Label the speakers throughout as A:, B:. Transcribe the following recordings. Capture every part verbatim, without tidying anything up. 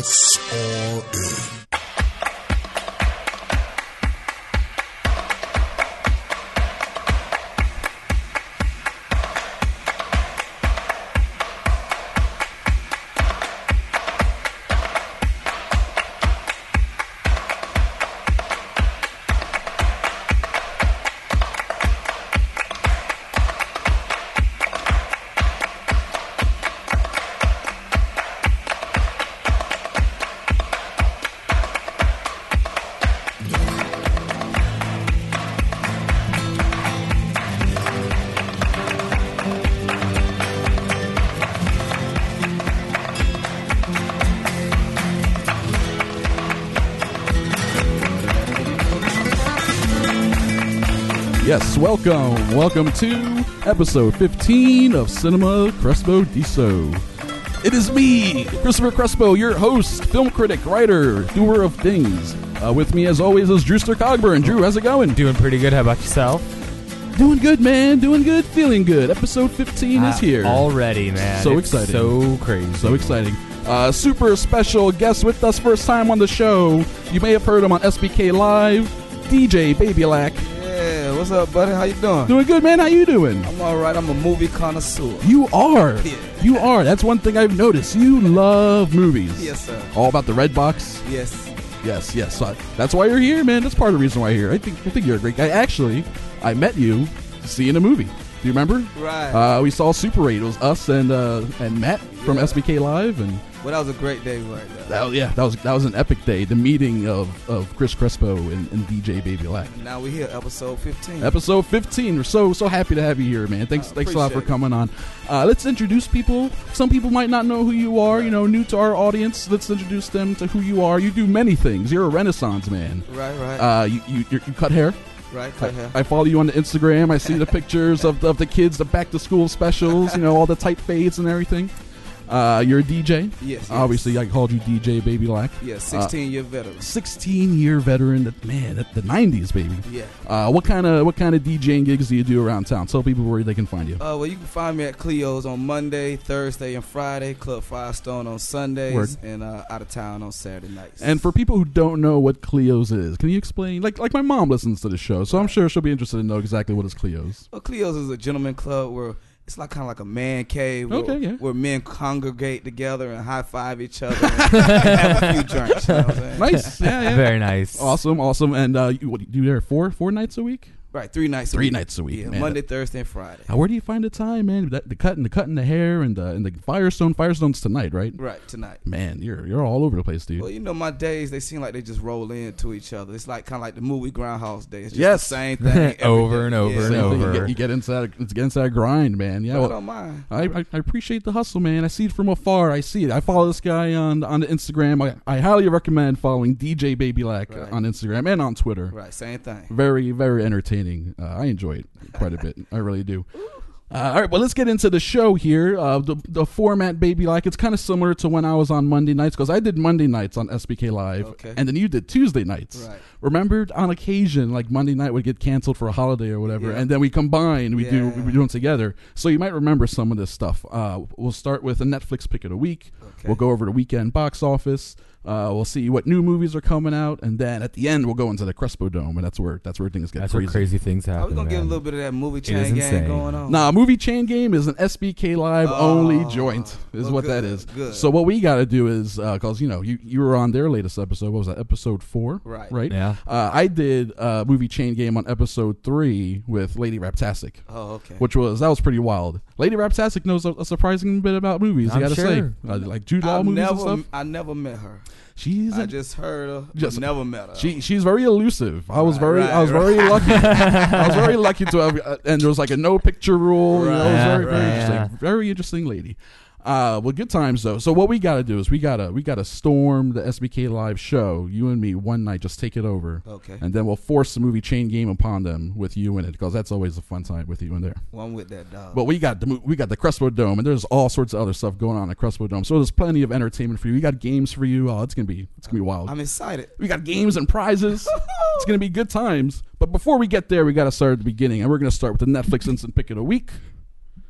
A: S R N.
B: Yes, welcome. Welcome to episode fifteen of Cinema Crespo Diso. It is me, Christopher Crespo, your host, film critic, writer, doer of things. Uh, with me, as always, is Drewster Cogburn. Drew, how's it going?
C: Doing pretty good. How about yourself?
B: Doing good, man. Doing good. Feeling good. Episode fifteen
C: uh,
B: is here.
C: Already, man.
B: So
C: it's
B: exciting.
C: So crazy.
B: So exciting. Uh, super special guest with us first time on the show. You may have heard him on S B K Live, D J Babylack.
D: Yeah, what's up, buddy? How you doing?
B: Doing good, man. How you doing?
D: I'm all right. I'm a movie connoisseur.
B: You are.
D: Yeah.
B: You are. That's one thing I've noticed. You love movies.
D: Yes, sir.
B: All about the red box.
D: Yes.
B: Yes, yes. So that's why you're here, man. That's part of the reason why you're here. I think I think you're a great guy. Actually, I met you seeing a movie. Do you remember?
D: Right.
B: Uh, we saw Super eight. It was us and uh, and Matt from
D: Yeah.
B: S B K Live, and
D: Well, that was a great day right there.
B: that was, yeah, that was that was an epic day. The meeting of, of Chris Crespo and, and D J Babylack.
D: Now we're here, episode fifteen.
B: Episode fifteen. We're so so happy to have you here, man. Thanks
D: I
B: thanks a lot for
D: appreciate it.
B: coming on. Uh, let's introduce people. Some people might not know who you are. You know, new to our audience. Let's introduce them to who you are. You do many things. You're a Renaissance man.
D: Right, right.
B: Uh, you you you cut hair.
D: right,
B: I,
D: cut hair.
B: I follow you on the Instagram. I see the pictures of the, of the kids, the back to school specials. You know, all the tight fades and everything. Uh, you're a D J.
D: Yes, yes.
B: Obviously, I called you D J Babylack.
D: Yeah, sixteen-year veteran.
B: sixteen year veteran. That man, that, the nineties, baby.
D: Yeah.
B: Uh, what kind of what kind of DJing gigs do you do around town? Tell people where they can find you.
D: Uh, well, you can find me at Cleo's on Monday, Thursday, and Friday. Club Firestone on Sundays.
B: Word.
D: And uh, out of town on Saturday nights.
B: And for people who don't know what Cleo's is, can you explain? Like like my mom listens to the show, so I'm sure she'll be interested to know exactly what is Cleo's.
D: Well, Cleo's is a gentleman club where it's like kind of like a man cave where,
B: Okay, yeah.
D: where men congregate together and high five each other and, and have a few drinks. You know what I'm saying?
B: Nice, yeah, yeah.
C: Very nice.
B: Awesome, awesome. And uh, you, what, you do there four four nights a week?
D: Right, three nights. a
B: Three
D: week.
B: nights a week,
D: Yeah,
B: man.
D: Monday, Thursday, and Friday.
B: Now, where do you find the time, man? The, the cutting, the cutting the hair, and the and the Firestone. Firestone's tonight, right?
D: Right, tonight.
B: Man, you're you're all over the place, dude.
D: Well, you know, my days, they seem like they just roll into each other. It's like kind of like the movie Groundhog's Day. It's just
B: Yes.
D: the same thing. every
C: Over
D: day.
C: and over
D: Yeah.
C: and
B: Same thing. You
C: over.
B: get, you get into that, it's against that grind, man. Yeah,
D: But I
B: well,
D: don't mind.
B: I, I I appreciate the hustle, man. I see it from afar. I see it. I follow this guy on on the Instagram. I, I highly recommend following D J Babylack
D: Right.
B: on Instagram and on Twitter.
D: Right, same thing.
B: Very, very entertaining. Uh, I enjoy it quite a bit. I really do. Uh, all right, well, let's get into the show here. Uh, the the format, baby, like it's kind of similar to when I was on Monday nights because I did Monday nights on S B K Live,
D: Okay.
B: and then you did Tuesday nights.
D: Right.
B: Remember, on occasion, like Monday night would get canceled for a holiday or whatever,
D: Yeah.
B: and then we combine. We do
D: Yeah.
B: we do them together. So you might remember some of this stuff. Uh, we'll start with a Netflix pick of the week.
D: Okay.
B: We'll go over the weekend box office. Uh, we'll see what new movies are coming out, and then at the end we'll go into the Crespo Dome, and that's where that's where things get
C: That's
B: crazy.
C: where crazy things happen.
D: Are we going to get a
C: man.
D: little bit of that movie
C: is
D: chain game
C: insane.
D: going on?
B: Nah, movie chain game is an S B K Live
D: Oh,
B: only joint, is
D: well,
B: what that
D: good,
B: is.
D: good.
B: So what we got to do is, because you know, you you were on their latest episode. What was that? Episode four,
D: Right.
B: Right.
C: Yeah.
B: Uh, I did uh, movie chain game on episode three with Lady Raptastic,
D: Oh, okay.
B: which was that was pretty wild. Lady Raptastic knows a, a surprising bit about movies.
C: I'm
B: I gotta
C: sure.
B: say, uh, like Jude Law
D: I've
B: movies
D: never,
B: and stuff.
D: I never met her.
B: She's
D: I
B: a,
D: just heard her,
B: Just-
D: just never met her.
B: She she's very elusive. I was
D: Right,
B: very
D: right,
B: I was
D: right.
B: very lucky. I was very lucky to have, uh, and there was like a no picture rule. You know, it was
D: Right,
B: very very
C: right.
B: interesting.
C: Yeah.
B: Very interesting lady. Uh, well, good times though. So what we got to do is we gotta we gotta storm the S B K Live show. You and me one night, just take it over,
D: Okay.
B: and then we'll force the movie chain game upon them with you in it because that's always a fun time with you in there.
D: Well, I'm with that dog.
B: But we got the mo- we got the Crespo Dome, and there's all sorts of other stuff going on at Crespo Dome. So there's plenty of entertainment for you. We got games for you. Oh, it's gonna be it's gonna be wild.
D: I'm excited.
B: We got games and prizes. It's going to be good times. But before we get there, we got to start at the beginning. And we're going to start with the Netflix Instant Pick of the Week.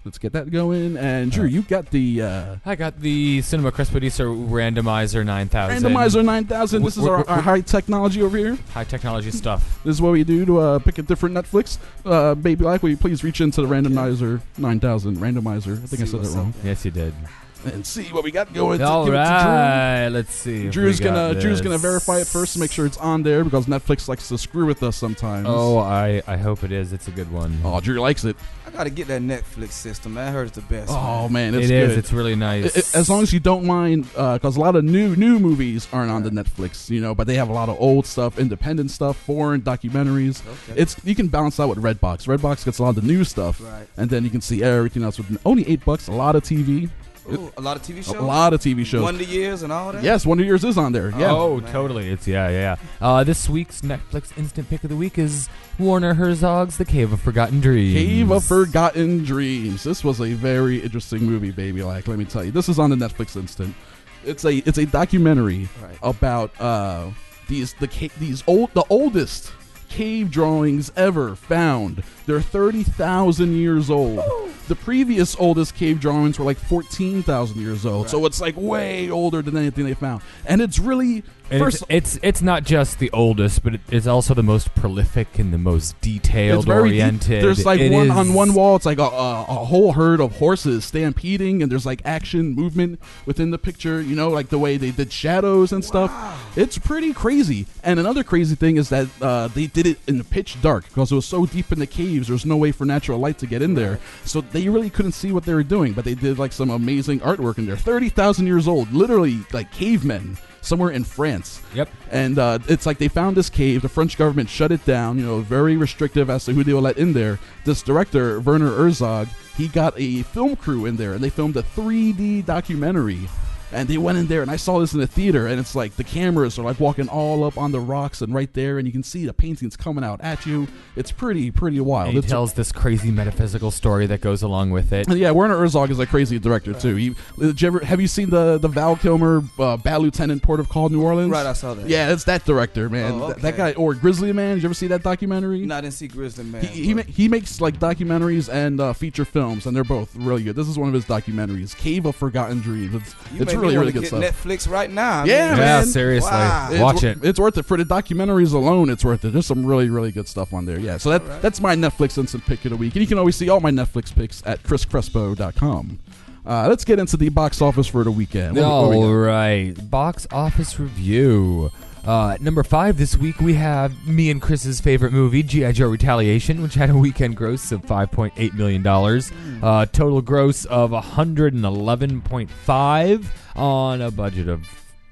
B: Let's get that going. And Drew, you got the uh,
C: I got the Cinema Crespediso Randomizer nine thousand.
B: Randomizer nine thousand. This is
C: We're-
B: our,
C: we're-
B: our high technology over here.
C: High technology stuff.
B: This is what we do to uh, pick a different Netflix. Uh, Baby Like, will you please reach into the Randomizer nine thousand Randomizer? I think I
D: See
B: said that
D: what's
B: wrong.
D: up.
C: Yes, you did.
B: And see what we got going.
C: All
B: Give it to Drew.
C: right, let's see. if
B: Drew's
C: we got
B: gonna Drew's
C: this.
B: gonna verify it first to make sure it's on there because Netflix likes to screw with us sometimes.
C: Oh, I, I hope it is. It's a good one.
B: oh, Drew likes it.
D: I gotta get that Netflix system. Man. I heard it's the best.
B: Oh
D: man.
B: man,
C: It
B: it's
C: is.
B: good.
C: It's really nice.
B: I- I- as long as you don't mind, because a lot of new new movies aren't on the Netflix, you know, but they have a lot of old stuff, independent stuff, foreign documentaries.
D: Okay.
B: It's you can balance out with Redbox. Redbox gets a lot of the new stuff,
D: Right.
B: and then you can see everything else with only eight bucks. A lot of T V,
D: Ooh, a lot of T V shows.
B: a lot of T V shows.
D: Wonder Years and all that.
B: Yes, Wonder Years is on there. Yeah.
C: Oh,
D: man.
C: totally. It's yeah, yeah. yeah. Uh, this week's Netflix instant pick of the week is Werner Herzog's The Cave of Forgotten Dreams.
B: Cave of Forgotten Dreams. This was a very interesting movie, baby. Like, let me tell you, this is on the Netflix Instant. It's a it's a documentary
D: Right.
B: about uh, these the ca- these old the oldest cave drawings ever found. They're thirty thousand years old. The previous oldest cave drawings were like fourteen thousand years old. So it's like way older than anything they found. And it's really
C: And
B: first
C: it's, it's it's not just the oldest, but it, it's also the most prolific and the most detailed
B: it's very deep.
C: oriented.
B: There's like
C: It
B: one
C: is-
B: on one wall. It's like a, a, a whole herd of horses stampeding, and there's like action movement within the picture. You know, like the way they did shadows and stuff. It's pretty crazy. And another crazy thing is that uh, they did it in the pitch dark because it was so deep in the caves. There's no way for natural light to get in there, so they really couldn't see what they were doing. But they did like some amazing artwork in there. Thirty thousand years old, literally like cavemen somewhere in France.
C: Yep.
B: And uh, it's like they found this cave. The French government shut it down, you know, very restrictive as to who they will let in there. This director, Werner Herzog, he got a film crew in there, and they filmed a three D documentary. And they went in there, and I saw this in the theater, and it's like the cameras are like walking all up on the rocks and right there, and you can see the paintings coming out at you. It's pretty, pretty wild.
C: And he
B: It's-
C: tells this crazy metaphysical story that goes along with it.
B: and yeah, Werner Herzog is a crazy director too. He, did you ever, have you seen the the Val Kilmer uh, Bad Lieutenant Port of Call, New Orleans?
D: Right, I saw that.
B: Yeah, it's that director, man.
D: Oh,
B: Th- That
D: okay.
B: guy, or Grizzly Man. Did you ever see that documentary?
D: No, I didn't see Grizzly Man.
B: He he, ma- he makes like documentaries and uh, feature films, and they're both really good. This is one of his documentaries, Cave of Forgotten Dreams. It's,
D: you
B: it's
D: made
B: really
D: me
B: really
D: wanna
B: good
D: get
B: stuff.
D: Netflix right now. I
B: Yeah,
D: mean,
C: Yeah,
B: man.
C: seriously.
D: Wow.
B: It's
C: Watch
B: wor-
C: it.
B: It's worth it for the documentaries alone. It's worth it. There's some really, really good stuff on there. Yeah, so that
D: All right.
B: that's my Netflix instant pick of the week, and you can always see all my Netflix picks at chris crespo dot com. Uh, let's get into the box office for the weekend. What, what we got?
C: All right, box office review. Uh, at number five this week, we have me and Chris's favorite movie, G I. Joe Retaliation, which had a weekend gross of five point eight million dollars. Uh, total gross of one hundred eleven point five on a budget of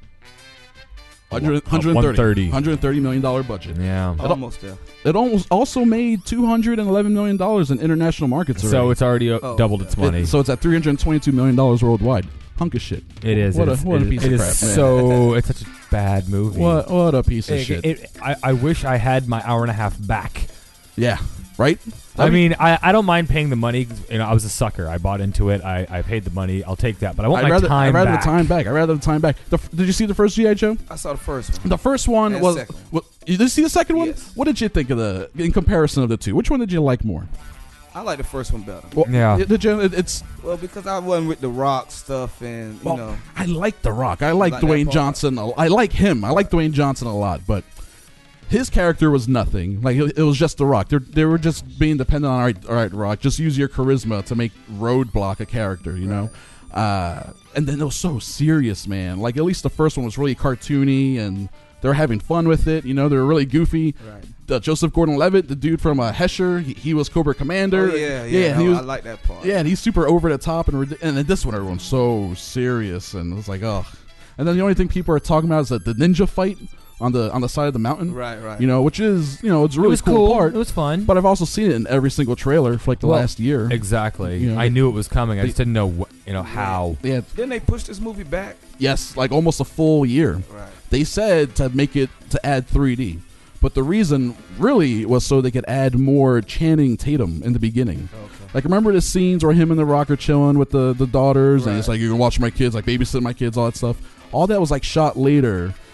B: one hundred,
C: Uh,
B: one hundred thirty,
C: one hundred thirty.
B: one hundred thirty million dollar budget.
C: Yeah.
D: almost there.
B: It almost also made two hundred eleven million dollars in international markets.
C: So
B: already.
C: it's already uh,
D: Oh,
C: doubled
D: okay.
C: its money.
B: It- so it's at three hundred twenty-two million dollars worldwide. Hunk of shit.
C: It is.
B: What
C: it
B: a-
C: is,
B: what a
C: it
B: piece
C: is-
B: of
C: it
B: crap,
C: is
B: man.
C: so it's such a bad movie.
B: What what a piece of
C: It-
B: shit.
C: it- I, I wish I had my hour and a half back.
B: yeah, right?
C: I mean, I, I don't mind paying the money. 'Cause, you know, I was a sucker. I bought into it. I, I paid the money. I'll take that. But I want
B: I'd
C: my
B: rather,
C: time
B: I'd rather
C: back.
B: the time back. I'd rather the time back. The, f- did you see the first G I. Joe?
D: I saw the first one.
B: The first one
D: And
B: was.
D: second.
B: What, you did you see the second one?
D: Yes.
B: What did you think of the in comparison of the two? Which one did you like more?
D: I like the first one better.
B: Well,
C: Yeah.
B: it- Did you, it, it's
D: Well, because I wasn't with the rock stuff and you
B: well,
D: know.
B: I like The Rock. I like
D: Like that
B: Dwayne
D: part?
B: Johnson. a- I like him. I like Dwayne Johnson a lot, but his character was nothing. Like it, it was just The Rock. They they were just being dependent on all right, all right, Rock. Just use your charisma to make Roadblock a character. You know. Uh, and then it was so serious, man. Like at least the first one was really cartoony, and they were having fun with it. You know, they were really goofy.
D: Right.
B: Uh, Joseph Gordon-Levitt, the dude from uh, Hesher, he, he was Cobra Commander.
D: Oh, yeah, yeah.
B: and he
D: I,
B: was,
D: I like that part.
B: yeah, and he's super over the top, and rid- and then this one, everyone's so serious, and it's like, oh. And then the only thing people are talking about is that the ninja fight on the on the side of the mountain.
D: Right, right.
B: You know, which is you know it's a
C: It
B: really
C: was
B: cool,
C: cool.
B: part.
C: It was fun.
B: But I've also seen it in every single trailer for like the
C: Well,
B: last year.
C: Exactly.
B: You know,
C: I knew it was coming. I just
B: they-
C: didn't know wh- you know how.
B: Yeah,
D: Didn't they push this movie back?
B: yes, like almost a full year.
D: Right.
B: They said to make it to add three D. But the reason really was so they could add more Channing Tatum in the beginning.
D: Okay.
B: Like, remember the scenes where him and The Rock are chilling with the, the daughters, and
D: Right.
B: it's like, you can watch my kids, like babysit my kids, all that stuff. All that was like shot later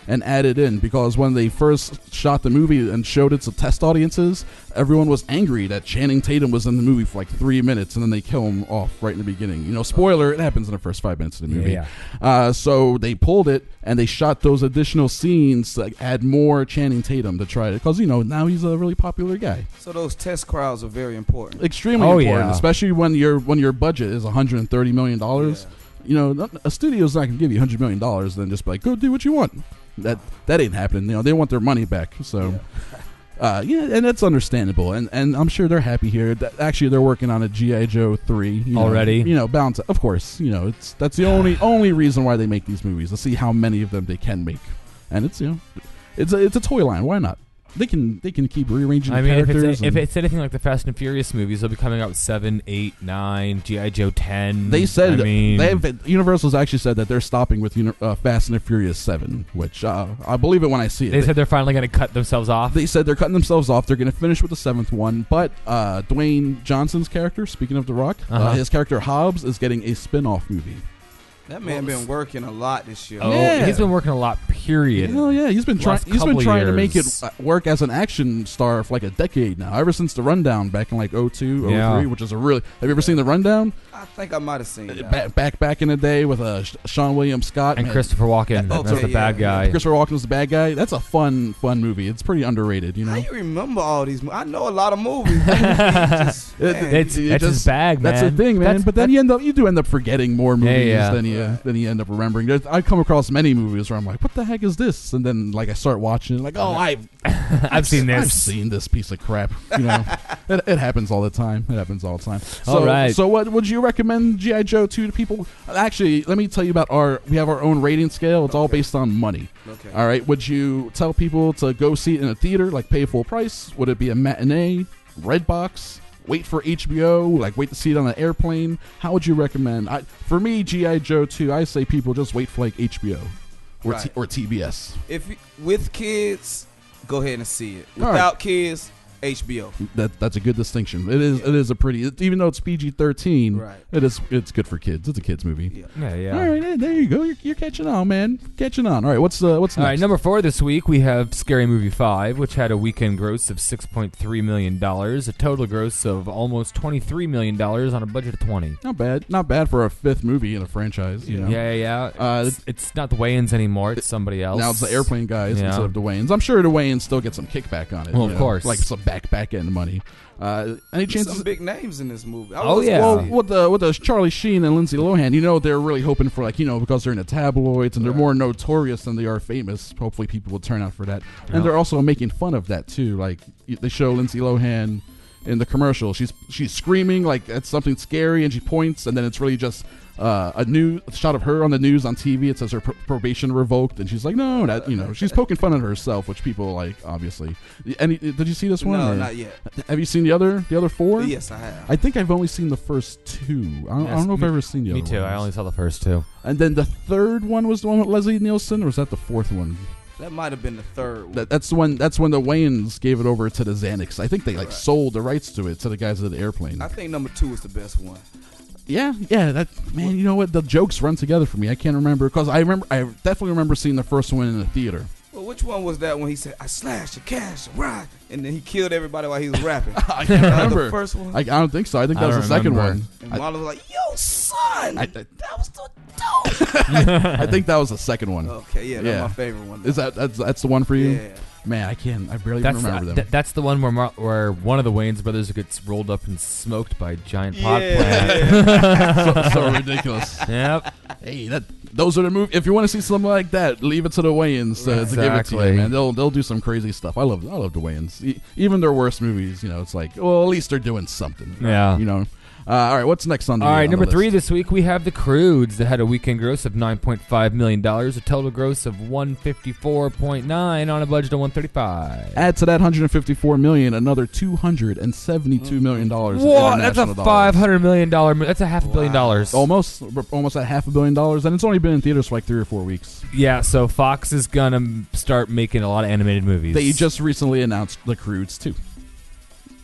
B: and added in, because when they first shot the movie and showed it to test audiences, everyone was angry that Channing Tatum was in the movie for like three minutes and then they kill him off right in the beginning. You know, spoiler, it happens in the first five minutes of the movie.
C: Yeah,
B: Uh, so they pulled it and they shot those additional scenes to like, add more Channing Tatum to try it, because, you know, now he's a really popular guy.
D: So those test crowds are very important.
B: Extremely
C: Oh,
B: important,
C: yeah.
B: especially when your when your budget is one hundred thirty million dollars.
D: Yeah.
B: You know, not- a studio's not going to give you one hundred million dollars and then just be like, go do what you want. That that ain't happening. You know, they want their money back. So, yeah, uh, yeah and that's understandable. And and I'm sure they're happy here. That, actually, they're working on a G I. Joe three. You know,
C: Already?
B: You know, bound to, of course. You know, it's that's the only only reason why they make these movies, to see how many of them they can make. And it's, you know, it's a, it's a toy line. Why not? They can they can keep rearranging
C: I
B: the
C: mean, if
B: characters.
C: it's, if
B: and-
C: it's anything like the Fast and Furious movies, they'll be coming out with seven, eight, nine, G I. Joe ten.
B: They said
C: I mean,
B: they've Universal's actually said that they're stopping with uni- uh, Fast and the Furious seven, which uh, I believe it when I see it.
C: they said they're finally going to cut themselves off.
B: They said they're cutting themselves off. They're going to finish with the seventh one, but uh, Dwayne Johnson's character, speaking of The Rock, uh
C: Uh-huh.
B: his character Hobbs is getting a spin-off movie.
D: That man been working a lot this year.
C: oh,
B: Yeah.
C: he's been working a lot. Period.
B: Hell yeah, he's been trying.
C: Last
B: He's been
C: couple
B: trying to make it
C: years.
B: uh, work as an action star for like a decade now. Ever since The Rundown back in like oh two, oh three,
C: Yeah.
B: which is a really. Have you ever seen The Rundown?
D: I think I might have seen that.
B: Back back back in the day with uh, Sh- Sean William Scott
C: And
B: man.
C: Christopher Walken.
D: Okay,
C: That's the
D: yeah,
C: bad
D: yeah.
C: guy.
B: Christopher Walken's the bad guy. That's a fun fun movie. It's pretty underrated, you know.
D: How you remember all these? mo- I know a lot of movies. Just,
B: It-
D: man,
C: It's,
B: You
C: it's his
B: just-
C: bag, man.
B: That's the thing, man.
C: That's-
B: but then
C: that-
B: you end up you do end up forgetting more movies
C: yeah.
B: than you
D: Right.
B: than you end up remembering. There's, I come across many movies where I'm like, what the heck is this? And then like I start watching it, like, oh, I've
C: I've seen this.
B: I've seen this piece of crap. You know, it, it happens all the time. It happens all the time. So,
C: All right.
B: So what would you recommend G I. Joe to to people? Actually, let me tell you about our. We have our own rating scale. It's all
D: Okay.
B: based on money.
D: Okay.
B: All right. Would you tell people to go see it in a theater, like pay full price? Would it be a matinee, Redbox? Wait for H B O, like wait to see it on an airplane. How would you recommend? I, for me, G I. Joe two, I say people just wait for like H B O or
D: Right.
B: T, or T B S.
D: If you, with kids, go ahead and see it.
B: All right.
D: Without kids, H B O.
B: That that's a good distinction. It is it is a pretty it, even though it's P G thirteen.
D: Right.
B: It is it's good for kids. It's a kids movie.
D: Yeah.
C: Yeah, yeah.
B: All right, hey, there you go. You're, you're catching on, man. Catching on. All right, what's uh, what's
C: All
B: next?
C: right, number four this week, we have Scary Movie five, which had a weekend gross of six point three million dollars, a total gross of almost twenty-three million dollars on a budget of twenty.
B: Not bad. Not bad for a fifth movie in a franchise. You know.
C: Yeah, yeah. yeah.
B: Uh,
C: it's, it's not the Wayans anymore. It's somebody else.
B: Now it's the airplane guys
C: Yeah.
B: instead of the Wayans. I'm sure the Wayans still get some kickback on it.
C: Well,
B: you
C: of
B: know,
C: course.
B: like some back back end money. Uh, any
D: There's
B: chances?
D: some big names in this movie. I
C: Oh,
D: was-
C: yeah.
B: Well, with the with the Charlie Sheen and Lindsay Lohan, you know they're really hoping for like you know because they're in the tabloids and they're
D: Right.
B: more notorious than they are famous. Hopefully, people will turn out for that,
C: Yeah.
B: and they're also making fun of that too. Like y- they show Lindsay Lohan in the commercial, she's she's screaming like it's something scary, and she points, and then it's really just uh, a new a shot of her on the news on T V. It says her pr- probation revoked, and she's like, no, that you know she's poking fun at herself, which people like obviously. Any did you see this one?
D: No,
B: or-
D: not yet.
B: Have you seen the other the other four?
D: Yes, I have.
B: I think I've only seen the first two. I don't, I
C: Yes,
B: don't know if
C: me-
B: I've ever seen the
C: Me
B: other
C: too.
B: ones.
C: I only saw the first two.
B: And then the third one was the one with Leslie Nielsen, or was that the fourth one?
D: That might have been the third one.
B: That, that's the one. That's when the Wayans gave it over to the Xanax. I think they like
D: Right.
B: sold the rights to it to the guys at the airplane.
D: I think number two is the best one.
B: Yeah, yeah. That man, you know what? The jokes run together for me. I can't remember because I remember. I definitely remember seeing the first one in the theater.
D: Well, which one was that when he said, I slashed your cash, right? And then he killed everybody while he was rapping.
B: I can't
D: That was
B: remember.
D: the first one.
B: I, I don't think so. I think
C: I
B: that was
C: don't
B: the second
C: remember.
B: one.
D: and
B: I,
D: Marlon was like, yo, son,
B: I- I-
D: that was so dope.
B: I think that was the second one.
D: Okay, yeah, that's
B: Yeah.
D: my favorite one.
B: Is that that's that's the one for you?
D: Yeah.
B: Man, I can't. I barely
C: That's
B: even remember
C: the,
B: them.
C: th- that's the one where Mar- where one of the Wayans brothers gets rolled up and smoked by a giant pot
D: Yeah.
C: plant.
B: so, so ridiculous.
C: Yep.
B: Hey, that those are the movies. If you want to see something like that, leave it to the Wayans to, to give it to
C: Exactly.
B: you, man. They'll they'll do some crazy stuff. I love I love the Wayans. E- even their worst movies, you know, it's like, well, at least they're doing something.
C: Yeah.
B: You know. Uh, all right, what's next on the
C: All right,
B: on the
C: number three
B: list?
C: this week we have The Croods that had a weekend gross of nine point five million dollars, a total gross of one fifty-four point nine on a budget of one thirty-five.
B: Add to that one hundred fifty-four million, another two hundred seventy-two million dollars.
C: Whoa, that's a
B: international dollars.
C: five hundred million dollar. mo- That's a half a billion
D: Wow.
C: dollars.
B: Almost, almost at half a billion dollars, and it's only been in theaters for like three or four weeks.
C: Yeah, so Fox is gonna m- start making a lot of animated movies.
B: They just recently announced The Croods too.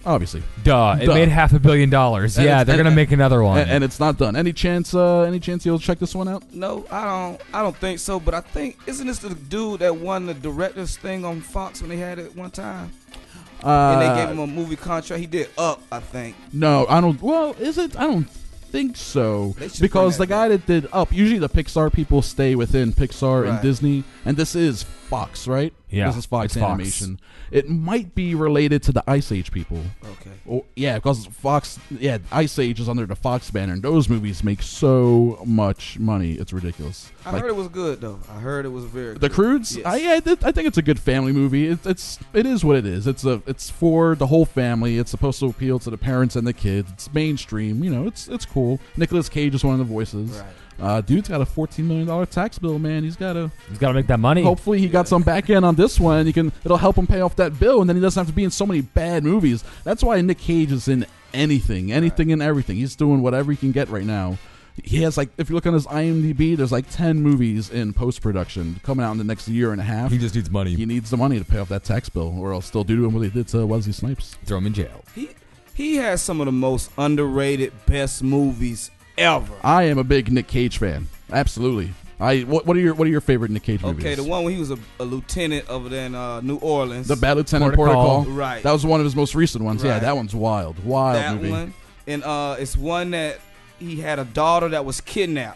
B: Obviously.
C: Duh. It
B: Duh.
C: made half a billion dollars.
B: And
C: Yeah,
B: it's-
C: they're
B: and-
C: gonna make another one.
B: And, and it's not done. Any chance? Uh, any chance you'll check this one out?
D: No, I don't. I don't think so. But I think isn't this the dude that won the director's thing on Fox when they had it one time?
B: Uh,
D: And they gave him a movie contract. He did Up, I think.
B: No, I don't. Well, is it? I don't think so.
D: They should
B: Because the
D: bring that
B: guy that did Up, usually the Pixar people stay within Pixar and
D: Right.
B: Disney, and this is Fox, right?
C: Yeah,
B: this is Fox
C: it's Fox.
B: Animation. It might be related to the Ice Age people.
D: Okay.
B: Oh, yeah, because Fox, yeah, Ice Age is under the Fox banner, and those movies make so much money. It's ridiculous.
D: I
B: Like,
D: heard it was good though. I heard it was very.
B: The
D: good.
B: Croods,
D: Yes.
B: I, yeah, I th- I think it's a good family movie. It, it's it is what it is. It's a it's for the whole family. It's supposed to appeal to the parents and the kids. It's mainstream. You know, it's it's cool. Nicolas Cage is one of the voices.
D: Right.
B: Uh, dude's got a fourteen million dollar tax bill. Man, he's got to.
C: He's got to make that money.
B: Hopefully, he got some back end on this one. He can. It'll help him pay off that bill, and then he doesn't have to be in so many bad movies. That's why Nick Cage is in anything, anything and everything. He's doing whatever he can get right now. He has like, if you look on his IMDb, there's like ten movies in post production coming out in the next year and a half.
C: He just needs money.
B: He needs the money to pay off that tax bill, or else they'll do to him what they did to Wesley Snipes.
C: Throw him in jail.
D: He he has some of the most underrated best movies ever.
B: I am a big Nick Cage fan. Absolutely. I what, what are your what are your favorite Nick Cage movies?
D: Okay, the one when he was a, a lieutenant over there in uh, New Orleans.
B: The Bad Lieutenant
C: Protocol.
B: Protocol.
D: Right.
B: That was one of his most recent ones. Yeah,
D: Right.
B: that one's wild. Wild
D: that
B: movie.
D: one, and uh, it's one that he had a daughter that was kidnapped.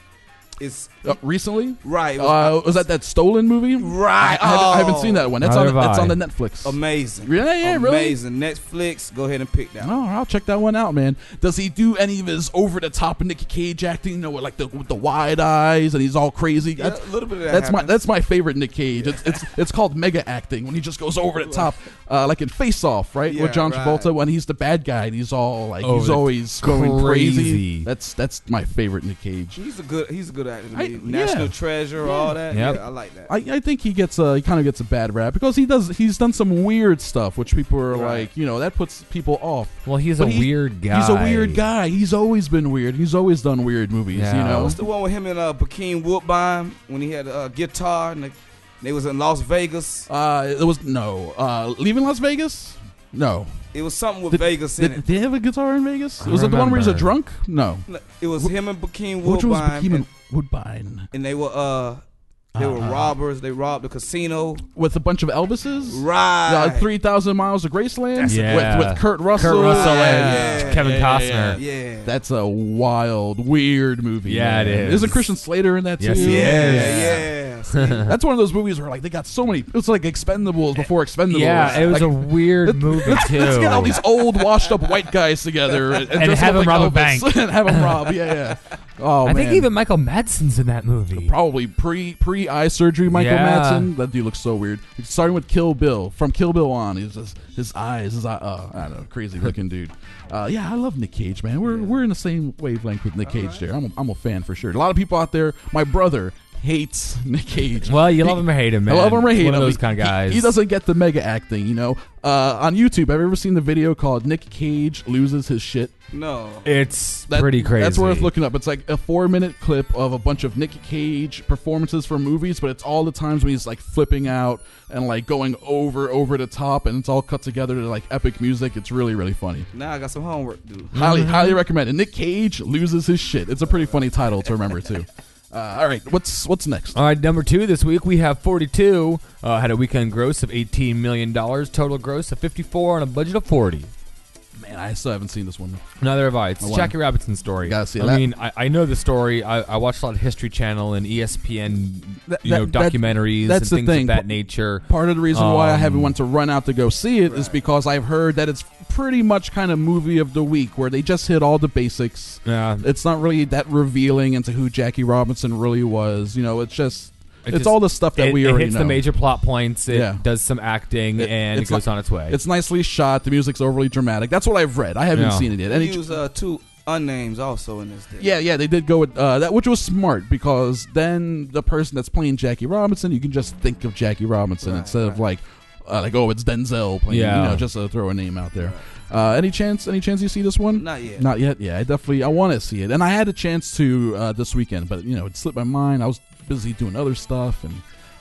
D: It's
B: Uh, recently?
D: right. It was,
B: Uh, was that that Stolen movie?
D: right.
B: I, I haven't, I haven't
D: Oh,
B: seen that one. That's
C: Neither
B: on.
C: have
B: That's
C: I.
B: on the Netflix.
D: Amazing.
B: Yeah, yeah, really?
D: Amazing. Netflix. Go ahead and pick that.
B: Oh, I'll check that one out, man. Does he do any of his over the top Nick Cage acting? You know, with like the with the wide eyes and he's all crazy.
D: Yeah,
B: That's,
D: a little bit of that.
B: that's my
D: happens.
B: that's my favorite Nick Cage. It's it's it's called mega acting when he just goes over the top, uh, like in Face Off, right?
D: Yeah,
B: With John
D: right.
B: Travolta when he's the bad guy and he's all like
C: Oh,
B: he's
C: the
B: always going crazy.
C: crazy.
B: That's that's my favorite Nick Cage.
D: He's a good. He's a good actor. to
B: I-
D: me. National
B: yeah.
D: Treasure, all that.
C: Yep.
D: Yeah, I like that.
B: I, I think he gets a he kind of gets a bad rap because he does he's done some weird stuff which people are
D: Right.
B: like, you know, that puts people off.
C: Well, he's
B: But
C: a
B: he-
C: weird guy.
B: He's a weird guy. He's always been weird. He's always done weird movies,
C: Yeah.
B: you know.
D: What's the one with him and uh, Bakeem Woodbine when he had a uh, guitar and they, they was in Las Vegas?
B: Uh it was no. Uh Leaving Las Vegas? No.
D: It was something with
B: Did-
D: Vegas in
B: Did,
D: it.
B: did he have a guitar in Vegas?
C: I
B: Was it the one where he's a
C: remember.
B: drunk? No.
D: It was him and Bakeem
B: Which one was
D: Woodbine,
B: Bakeem
D: and,
B: Woodbine?
D: and they were uh they were
B: Uh-huh.
D: robbers. They robbed the casino.
B: With a bunch of Elvises?
D: Right.
B: Uh, three thousand Miles of Graceland?
C: Yeah.
B: With, with Kurt Russell.
C: Kurt Russell
B: and
C: and Kevin
B: yeah,
C: Costner.
B: yeah.
D: yeah.
B: That's a wild, weird movie.
C: Yeah, it
B: man.
C: is.
B: Isn't Christian Slater in that
C: Yes,
B: too?
C: he
D: yeah.
C: is.
D: Yeah. See,
B: That's one of those movies where like they got so many. It's like Expendables before Expendables.
C: Yeah, it was
B: Like,
C: a weird movie
B: let's,
C: too.
B: let's get all these old, washed-up white guys together and,
C: And
B: dress
C: have
B: up
C: him
B: like
C: rob a
B: Elvis
C: bank.
B: and have them rob. Yeah, yeah. Oh
C: I
B: man.
C: think even Michael Madsen's in that movie.
B: Probably pre pre eye surgery, Michael
C: Yeah.
B: Madsen. That dude looks so weird. Starting with Kill Bill, from Kill Bill on, he's just his eyes, his eye, uh, I don't know, crazy looking dude. Uh, yeah, I love Nick Cage, man. We're we're in the same wavelength with Nick Cage there. I'm a, I'm a fan for sure. A lot of people out there. My brother hates Nick Cage.
C: Well, you
B: He-
C: love him or hate him, man.
B: I love him or hate
C: One
B: him.
C: of those
B: He-
C: kind of guys.
B: He, he doesn't get the mega acting, you know. Uh, on YouTube, have you ever seen the video called Nick Cage loses his shit?
D: no.
C: It's
B: That-
C: pretty crazy.
B: That's worth looking up. It's like a four-minute clip of a bunch of Nick Cage performances from movies, but it's all the times when he's like flipping out and like going over over the top, and it's all cut together to like epic music. It's really really funny.
D: Now I got some homework to do.
B: Highly
C: Mm-hmm.
B: highly recommend it. Nick Cage loses his shit. It's a pretty funny title to remember too. Uh, all right, what's what's next?
C: All right, number two this week we have forty-two. Uh, had a weekend gross of eighteen million dollars, total gross of fifty-four on a budget of forty.
B: Man, I still haven't seen this one.
C: Neither have I. It's
B: I wanna-
C: Jackie Robinson's story.
B: Gotta see
C: I
B: that.
C: mean, I, I know the story. I, I watched a lot of History Channel and E S P N,
B: That-
C: you know,
B: that- that-
C: documentaries
B: that's
C: and
B: the
C: things
B: thing.
C: of that nature.
B: Part of the reason why I
C: Um,
B: haven't went to run out to go see it is
D: Right.
B: because I've heard that it's pretty much kind of movie of the week where they just hit all the basics.
C: Yeah,
B: It's not really that revealing into who Jackie Robinson really was. You know, it's just
C: It
B: it's
C: just-
B: all the stuff that
C: it,
B: we
C: it
B: already
C: hits
B: know.
C: the major plot points. It
B: Yeah.
C: does some acting,
B: It-
C: and it
B: it's
C: goes
B: not-
C: on its way.
B: It's nicely shot. The music's overly dramatic. That's what I've read. I haven't
C: Yeah.
B: seen it yet.
D: They
B: Any,
D: use uh, two unnames also in this thing.
B: yeah, yeah, they did go with uh, that, which was smart because then the person that's playing Jackie Robinson, you can just think of Jackie Robinson
D: Right,
B: instead of
D: right.
B: like, uh, like oh, it's Denzel playing.
C: Yeah.
B: You know, just to throw a name out there. Uh, any chance? Any chance you see this one?
D: Not yet.
B: Not yet. Yeah, I definitely I want to see it, and I had a chance to uh, this weekend, but you know, it slipped my mind. I was busy doing other stuff, and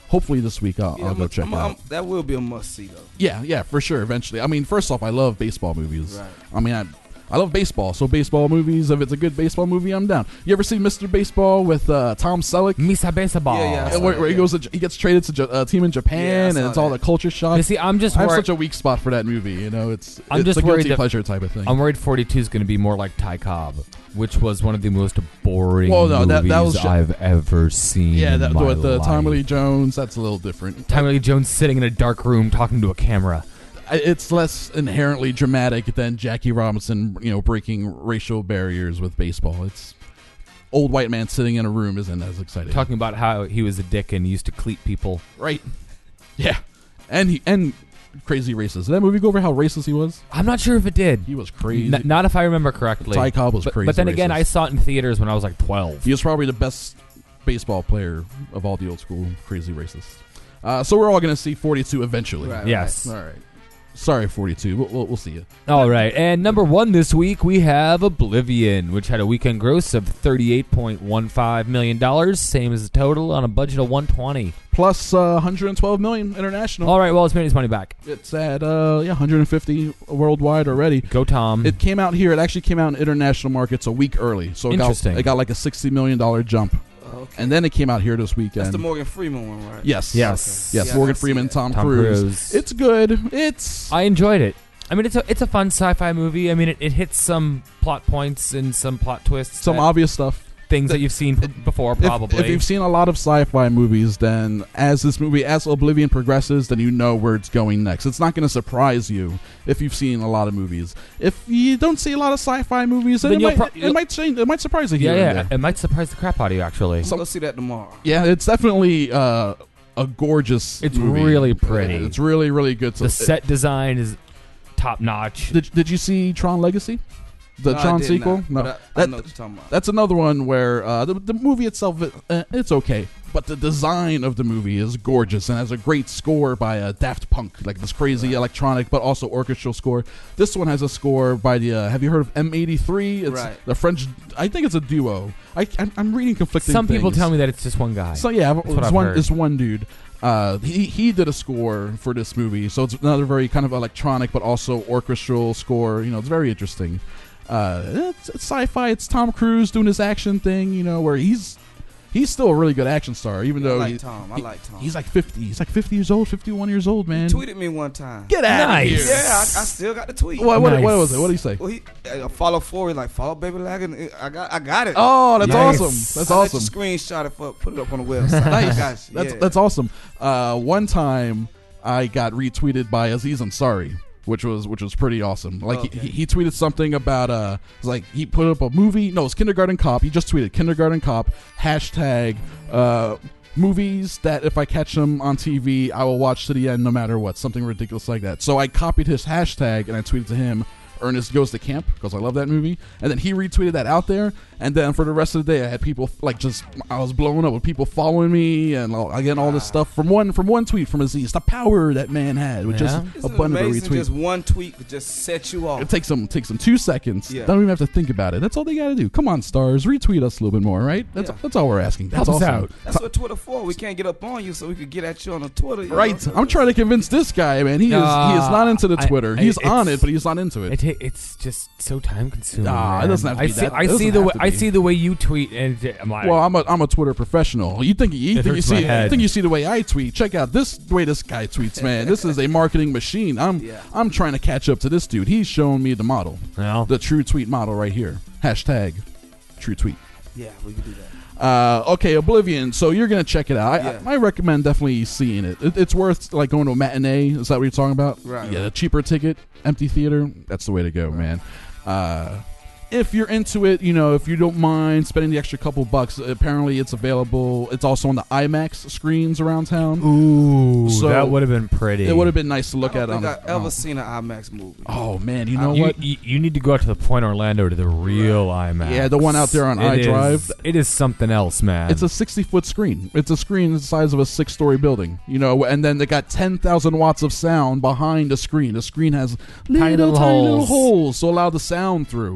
B: hopefully this week I'll,
D: Yeah,
B: I'll
D: I'm
B: go
D: a-
B: check
D: I'm
B: it
D: a-
B: out.
D: I'm- that will be a must see though.
B: Yeah, yeah, for sure. Eventually, I mean, first off, I love baseball movies.
D: Right.
B: I mean, I, I love baseball, so baseball movies. If it's a good baseball movie, I'm down. You ever see Mister Baseball with uh, Tom Selleck?
C: Misa Baseball.
D: Yeah, yeah, I
B: Uh,
D: saw
B: where,
D: that,
B: where he
D: yeah.
B: goes, to, he gets traded to a team in Japan,
D: Yeah, I
B: and
D: saw
B: it's all
D: that.
B: the culture shock.
C: You see, I'm just
B: I have
C: worried.
B: such a weak spot for that movie. You know, it's
C: I'm
B: it's
C: just
B: a
C: worried
B: guilty
C: that-
B: pleasure type of thing.
C: I'm worried forty-two is going to be more like Ty Cobb, which was one of the most boring
B: Well, no,
C: movies
B: that- that was ju-
C: I've ever seen.
B: yeah,
C: in
B: that,
C: my
B: with the
C: life.
B: Tommy Lee Jones, that's a little different.
C: Tommy Lee Jones sitting in a dark room talking to a camera.
B: I- It's less inherently dramatic than Jackie Robinson, you know, breaking racial barriers with baseball. It's old white man sitting in a room isn't as exciting.
C: Talking about how he was a dick and used to cleat people.
B: Right. Yeah. And he and crazy racist. Did that movie go over how racist he was?
C: I'm not sure if it did.
B: He was crazy.
C: N- not if I remember correctly.
B: Ty Cobb was
C: but,
B: crazy
C: But then again,
B: racist.
C: I saw it in theaters when I was like twelve.
B: He was probably the best baseball player of all the old school crazy racists. Uh, so we're all going to see forty-two eventually.
D: Right.
C: Yes.
B: All right. Sorry, forty-two. We'll, we'll, we'll see you.
C: All right. And number one this week, we have Oblivion, which had a weekend gross of thirty-eight point one five million dollars, same as the total on a budget of one hundred twenty.
B: Plus uh, one hundred twelve million international.
C: All right. Well, it's made its money back.
B: It's at uh, yeah, one hundred fifty worldwide already.
C: Go, Tom.
B: It came out here. It actually came out in international markets a week early. So it got,
C: Interesting.
B: it got like a sixty million dollars jump.
D: Okay.
B: And then it came out here this weekend.
D: That's the Morgan Freeman one, right?
B: Yes.
C: Yes.
B: Yes,
D: Yeah, I
B: Morgan
D: gotta see
B: Freeman,
D: that.
B: Tom,
C: Tom
B: Cruise.
C: Cruise.
B: It's good. It's
C: I enjoyed it. I mean, it's a it's a fun sci-fi movie. I mean, it, it hits some plot points and some plot twists,
B: some
C: that-
B: obvious stuff.
C: things that you've seen p- before,
B: If-
C: probably.
B: If, you've seen a lot of sci-fi movies, then as this movie, as Oblivion progresses, then you know where it's going next. It's not going to surprise you if you've seen a lot of movies. If you don't see a lot of sci-fi movies, then,
C: Then
B: it,
C: you'll
B: might,
C: pro-
B: it
C: you'll-
B: might change. It might surprise you.
C: yeah,
B: here and
C: yeah,
B: there.
C: it might surprise the crap out of you. Actually,
D: So go see that tomorrow.
B: Yeah, it's definitely uh, a gorgeous.
C: It's
B: movie.
C: really pretty.
B: It's really, really good. So
C: the set design is top notch.
B: Did, did you see Tron Legacy? The
D: No, I
B: Tron
D: did
B: sequel?
D: not,
B: no.
D: but I, I
B: That-
D: know what you're talking about.
B: That's another one where uh, the, the movie itself, uh, it's okay. But the design of the movie is gorgeous and has a great score by uh, Daft Punk, like this crazy
D: Right.
B: electronic but also orchestral score. This one has a score by the, uh, have you heard of M eighty-three? It's
D: Right.
B: the French, I think it's a duo. I, I'm, I'm reading conflicting
C: Some people
B: things.
C: tell me that it's just one guy.
B: So yeah,
C: what
B: it's
C: I've
B: one,
C: heard.
B: it's one dude. Uh, he he did a score for this movie, so it's another very kind of electronic but also orchestral score. You know, it's very interesting. Uh, it's, it's sci-fi. It's Tom Cruise doing his action thing. You know, where he's he's still a really good action star, even
D: I
B: though
D: like
B: he,
D: Tom. I
B: he-
D: like Tom.
B: he's like fifty. He's like fifty years old, fifty-one years old, man.
D: He tweeted me one time.
B: Get out
C: Nice.
B: of here!
D: Yeah, I, I still got the tweet.
B: What, what,
C: Nice.
B: what was it? What did he say?
D: Well, he uh, follow forward like follow baby lagging. I got I got it.
B: Oh, that's
C: Nice.
B: awesome. That's
D: I let you
B: awesome.
D: screenshot it for put it up on the website.
B: Nice.
D: Gosh,
B: That's
D: yeah.
B: that's awesome. Uh, one time I got retweeted by Aziz Ansari, which was which was pretty awesome. Like
D: Okay.
B: he, he tweeted something about uh, it was like he put up a movie. No, it's Kindergarten Cop. He just tweeted Kindergarten Cop hashtag uh, movies that if I catch them on T V, I will watch to the end no matter what. Something ridiculous like that. So I copied his hashtag and I tweeted to him. Ernest Goes to Camp, because I love that movie. And then he retweeted that out there. And then for the rest of the day, I had people like just I was blowing up with people following me and all- again all this stuff from one from one tweet from Aziz. The power that man had with
C: Yeah.
B: just
D: Isn't
B: a
D: it
B: bunch of
D: amazing?
B: retweets.
D: Just one tweet could just set you off.
B: It takes them takes them two seconds.
D: Yeah.
B: Don't even have to think about it. That's all they got to do. Come on, stars, retweet us a little bit more, right? That's
D: Yeah.
B: that's all we're asking. That's
C: Help us
B: awesome.
C: out.
D: That's what Twitter for. We can't get up on you, so we could get at you on the Twitter. you
B: Right.
D: know?
B: I'm trying to convince this guy, man. He is he is
C: Nah,
B: not into the
C: I-
B: Twitter.
C: I-
B: he's on
C: it's-
B: it, but he's not into it.
C: It ta- it's just so time consuming.
B: Nah, it
C: man.
B: doesn't have to
C: I
B: be
C: see,
B: that-
C: I
B: it
C: see
B: doesn't
C: the
B: have
C: way
B: to
C: I
B: be.
C: see the way you tweet, and it- I'm like,
B: Well, I'm a I'm a Twitter professional. You think you
C: It
B: think you
C: hurts
B: see
C: my
B: you
C: head.
B: think you see the way I tweet? Check out this the way this guy tweets, man. This is a marketing machine. I'm
D: Yeah.
B: I'm trying to catch up to this dude. He's showing me the model,
C: well,
B: the true tweet model right here. Hashtag true tweet.
D: Yeah, we can do that.
B: Uh, okay, Oblivion. So you're gonna check it out. I,
D: Yeah.
B: I, I recommend definitely seeing it. it. It's worth like going to a matinee. Is that what you're talking about?
D: Right.
B: Yeah, the cheaper ticket, empty theater. That's the way to go, man. Uh, if you're into it, you know, if you don't mind spending the extra couple bucks, apparently it's available. It's also on the IMAX screens around town.
C: ooh,
B: So,
C: that would have been pretty.
B: It would have been nice to look
D: I
B: at
D: don't
B: on.
D: think
B: the,
D: I've ever
B: oh.
D: seen an IMAX movie.
B: Oh man, you know
C: you,
B: what?
C: You, you need to go out to the Point Orlando to the real IMAX.
B: Yeah, the one out there on
C: It
B: iDrive.
C: is- It is something else, man.
B: It's a sixty-foot screen. It's a screen the size of a six-story building, you know, and then they got ten thousand watts of sound behind the screen. The screen has little,
C: Tiny
B: tiny,
C: little
B: little
C: holes.
B: holes to allow the sound through. So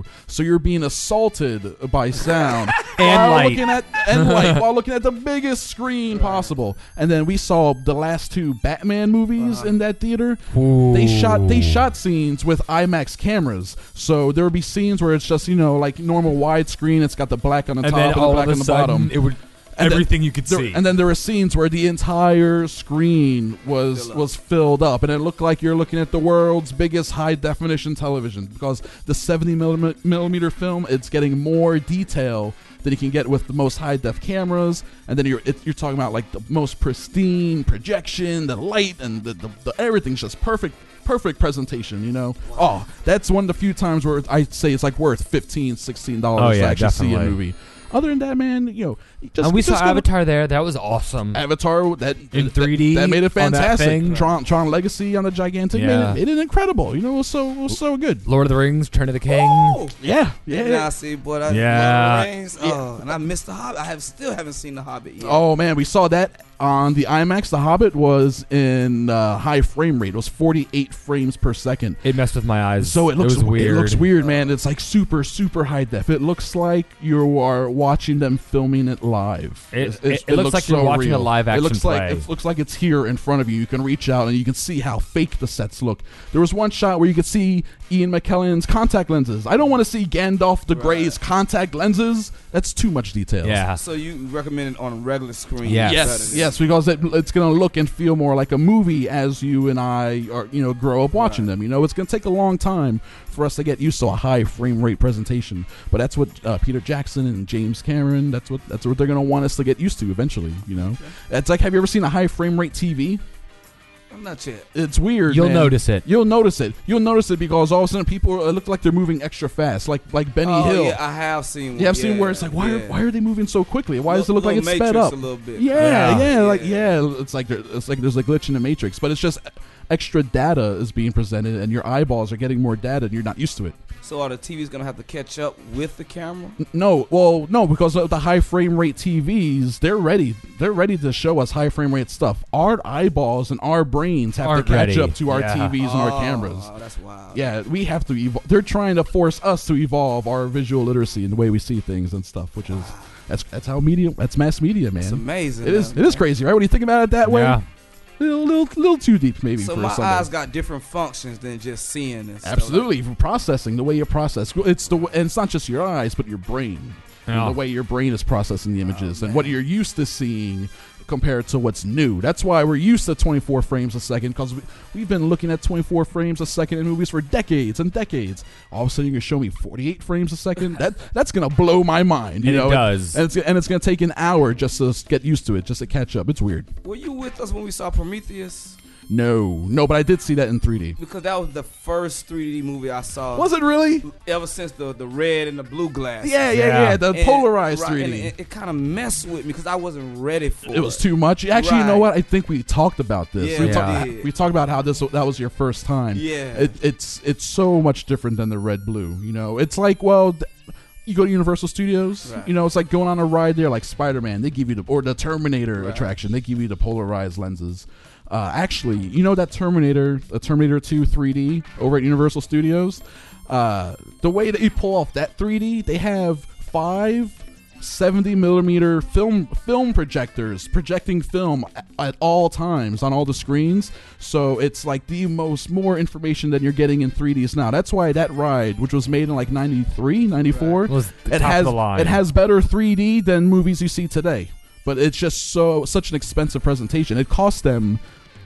B: you're being assaulted by sound
C: And
B: while
C: light.
B: looking at and light while looking at the biggest screen possible. And then we saw the last two Batman movies
D: Uh-huh.
B: in that theater.
C: Ooh.
B: They shot they shot scenes with IMAX cameras, so there would be scenes where it's just you know like normal widescreen. It's got the black on the
C: and
B: top
C: then
B: and the
C: all
B: black
C: of
B: on
C: a
B: the
C: sudden,
B: bottom.
C: it would
B: And then
C: everything you could
B: There-
C: see.
B: and then there were scenes where the entire screen was
D: Fill up.
B: was filled up, and it looked like you're looking at the world's biggest high definition television because the seventy millimeter film, it's getting more detail than you can get with the most high def cameras, and then you're it, you're talking about like the most pristine projection, the light, and the, the, the everything's just perfect. Perfect presentation, you know. Oh, that's one of the few times where I say it's like worth fifteen, sixteen dollars
C: Oh,
B: to
C: yeah,
B: actually see a
C: definitely.
B: movie. Other than that, man, you know, just
C: and we
B: just
C: saw
B: go-
C: Avatar there. That was awesome.
B: Avatar that
C: In
B: that-
C: three D
B: that, made it
C: on that
B: fantastic.
C: thing.
B: Tron, Tron Legacy on the gigantic
C: Yeah.
B: made, it, made it incredible. You know, it was so it was so good.
C: Lord of the Rings, Turn of the King.
D: Oh,
B: Yeah, yeah.
D: yeah. I see, boy. That
C: Yeah.
D: Lord of the Rings. Oh, and I missed the Hobbit. I have still haven't seen the Hobbit yet.
B: Oh man, we saw that on the IMAX. The Hobbit was in uh, high frame rate. It was forty-eight frames per second.
C: It messed with my eyes.
B: So it looks
C: was weird.
B: It looks weird, man. It's like super super high def. It looks like you are watching them filming it live.
C: It-
B: It's-
C: it-
B: it's-
C: it looks like you're
B: so
C: watching a
B: real.
C: live
B: It
C: action
B: looks like
C: play.
B: it looks like it's here in front of you. You can reach out and you can see how fake the sets look. There was one shot where you could see Ian McKellen's contact lenses. I don't want to see Gandalf the Grey's contact lenses. That's too much detail.
C: Yeah.
D: So you recommend it on a regular screen?
C: Yes.
B: Yes,
D: rather
B: yes, because it, it's going to look and feel more like a movie as you and I are, you know, grow up watching
D: Right.
B: them. You know, it's going to take a long time for us to get used to a high frame rate presentation, but that's what uh, Peter Jackson and James Cameron. That's what that's what they're going to want us to get used to eventually. You know, it's like, have you ever seen a high frame rate T V?
D: I'm not yet.
B: It's weird.
C: You'll
B: man.
C: notice it.
B: You'll notice it. You'll notice it because all of a sudden people uh, look like they're moving extra fast, like like Benny
D: oh,
B: Hill.
D: yeah, I have seen one.
B: Yeah, I've seen
D: yeah,
B: where it's like, why
D: yeah.
B: are why are they moving so quickly? Why does it look like it's
D: Little
B: sped
D: Matrix
B: up?
D: a little bit.
B: Yeah,
C: Yeah.
B: yeah, like
D: Yeah.
B: yeah, it's like there, it's like there's a glitch in the Matrix, but it's just extra data is being presented, and your eyeballs are getting more data, and you're not used to it.
D: So are the T Vs gonna have to catch up with the camera?
B: N- No, well, no, because of the high frame rate T Vs, they're ready. They're ready to show us high frame rate stuff. Our eyeballs and our brains have
C: Aren't
B: to catch
C: ready.
B: up to our
C: Yeah.
B: T Vs and our
D: Oh,
B: cameras.
D: Oh, that's wild.
B: Yeah, we have to evolve. They're trying to force us to evolve our visual literacy and the way we see things and stuff, which is that's that's how media. That's mass media, man.
D: It's amazing.
B: It is.
D: man.
B: It is crazy, right? When you think about it that way,
C: Yeah.
B: little, little, little too deep, maybe.
D: So
B: for
D: my
B: somebody.
D: eyes got different functions than just seeing and stuff.
B: Absolutely, for processing, the way you process. It's the and it's not just your eyes, but your brain. And
C: Yeah.
B: the way your brain is processing the images
D: Oh,
B: and what
D: man.
B: you're used to seeing compared to what's new. That's why we're used to twenty-four frames a second, because we, we've been looking at twenty-four frames a second in movies for decades and decades. All of a sudden, you're gonna show me forty-eight frames a second. That that's gonna blow my mind. You
C: And it
B: know,
C: does.
B: and it's and it's gonna take an hour just to get used to it, just to catch up. It's weird.
D: Were you with us when we saw Prometheus?
B: No, no, but I did see that in three D.
D: Because that was the first three D movie I saw.
B: Was it really?
D: Ever since the the red and the blue glass.
B: Yeah, yeah,
C: Yeah.
B: yeah. The
D: And-
B: polarized
D: right,
B: three
D: and
B: D.
D: It, it kind of messed with me because I wasn't ready for it.
B: It was too much. Actually, you know
D: Right.
B: what? I think we talked about this.
D: Yeah,
B: we,
C: we
B: talked,
D: did.
B: we talked about how this that was your first time.
D: Yeah.
B: It, it's it's so much different than the red blue. You know, it's like well. Th- you go to Universal Studios,
D: Right.
B: you know, it's like going on a ride there, like Spider-Man. They give you the or the Terminator
D: Right.
B: attraction. They give you the polarized lenses. Uh, actually, you know that Terminator, the Terminator two three D over at Universal Studios. Uh, the way that you pull off that three D, they have five seventy millimeter film film projectors projecting film at, at all times on all the screens. So it's like the most more information than you're getting in three Ds now. That's why that ride, which was made in like ninety-three, ninety-four,
C: Right. Was the
B: it
C: top
B: has
C: of the line.
B: it has better three D than movies you see today. But it's just so such an expensive presentation. It cost them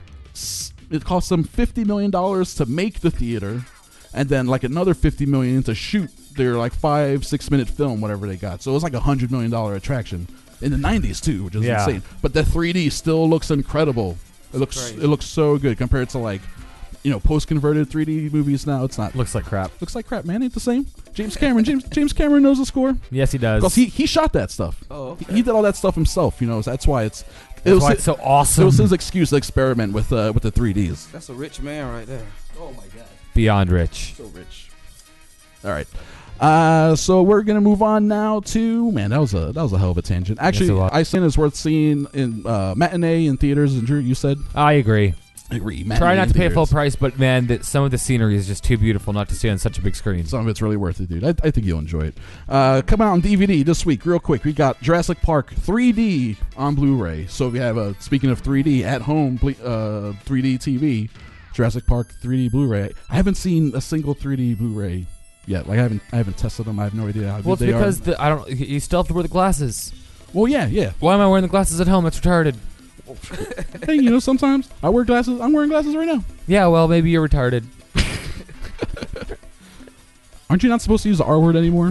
B: s- it cost them fifty million dollars to make the theater, and then like another fifty million dollars to shoot their like five six minute film, whatever they got. So it was like a hundred million dollar attraction in the nineties too, which is
C: Yeah.
B: insane. But the three D still looks incredible. It looks
D: crazy.
B: it looks so good compared to like you know post converted three D movies now. It's not
C: Looks like crap.
B: looks like crap, man. Ain't the same. James Cameron, James James Cameron knows the score
C: Yes, he does.
B: because he he shot that stuff.
D: Oh,
B: He,
D: okay.
B: he did all that stuff himself. You know, so that's why it's. It
C: That's
B: was,
C: why it's so awesome.
B: it was his excuse to experiment with uh, with the three Ds.
D: That's a rich man right there.
B: Oh my god,
C: Beyond rich.
B: so rich. All right, uh, so we're gonna move on now to man. That was a that was a hell of a tangent. Actually,
C: Yes, it was.
B: I think it's worth seeing in uh, matinee in theaters. And Drew, you said
C: I agree. Try not to pay full price, but man, that some of the scenery is just too beautiful not to see on such a big screen.
B: Some of it's really worth it, dude. I, I think you'll enjoy it. Uh, come out on D V D this week, real quick. We got Jurassic Park three D on Blu-ray. So we have a, speaking of three D, at home uh, three D T V, Jurassic Park three D Blu-ray. I haven't seen a single three D Blu-ray yet. Like I haven't, I haven't tested them. I have no idea how
C: well,
B: good they are.
C: Well, it's because the, I don't. You still have to wear the glasses.
B: Well, yeah, yeah.
C: Why am I wearing the glasses at home? That's retarded.
B: Hey, you know, sometimes I wear glasses. I'm wearing glasses right now.
C: Yeah, well, maybe you're retarded.
B: Aren't you not supposed to use the R word anymore?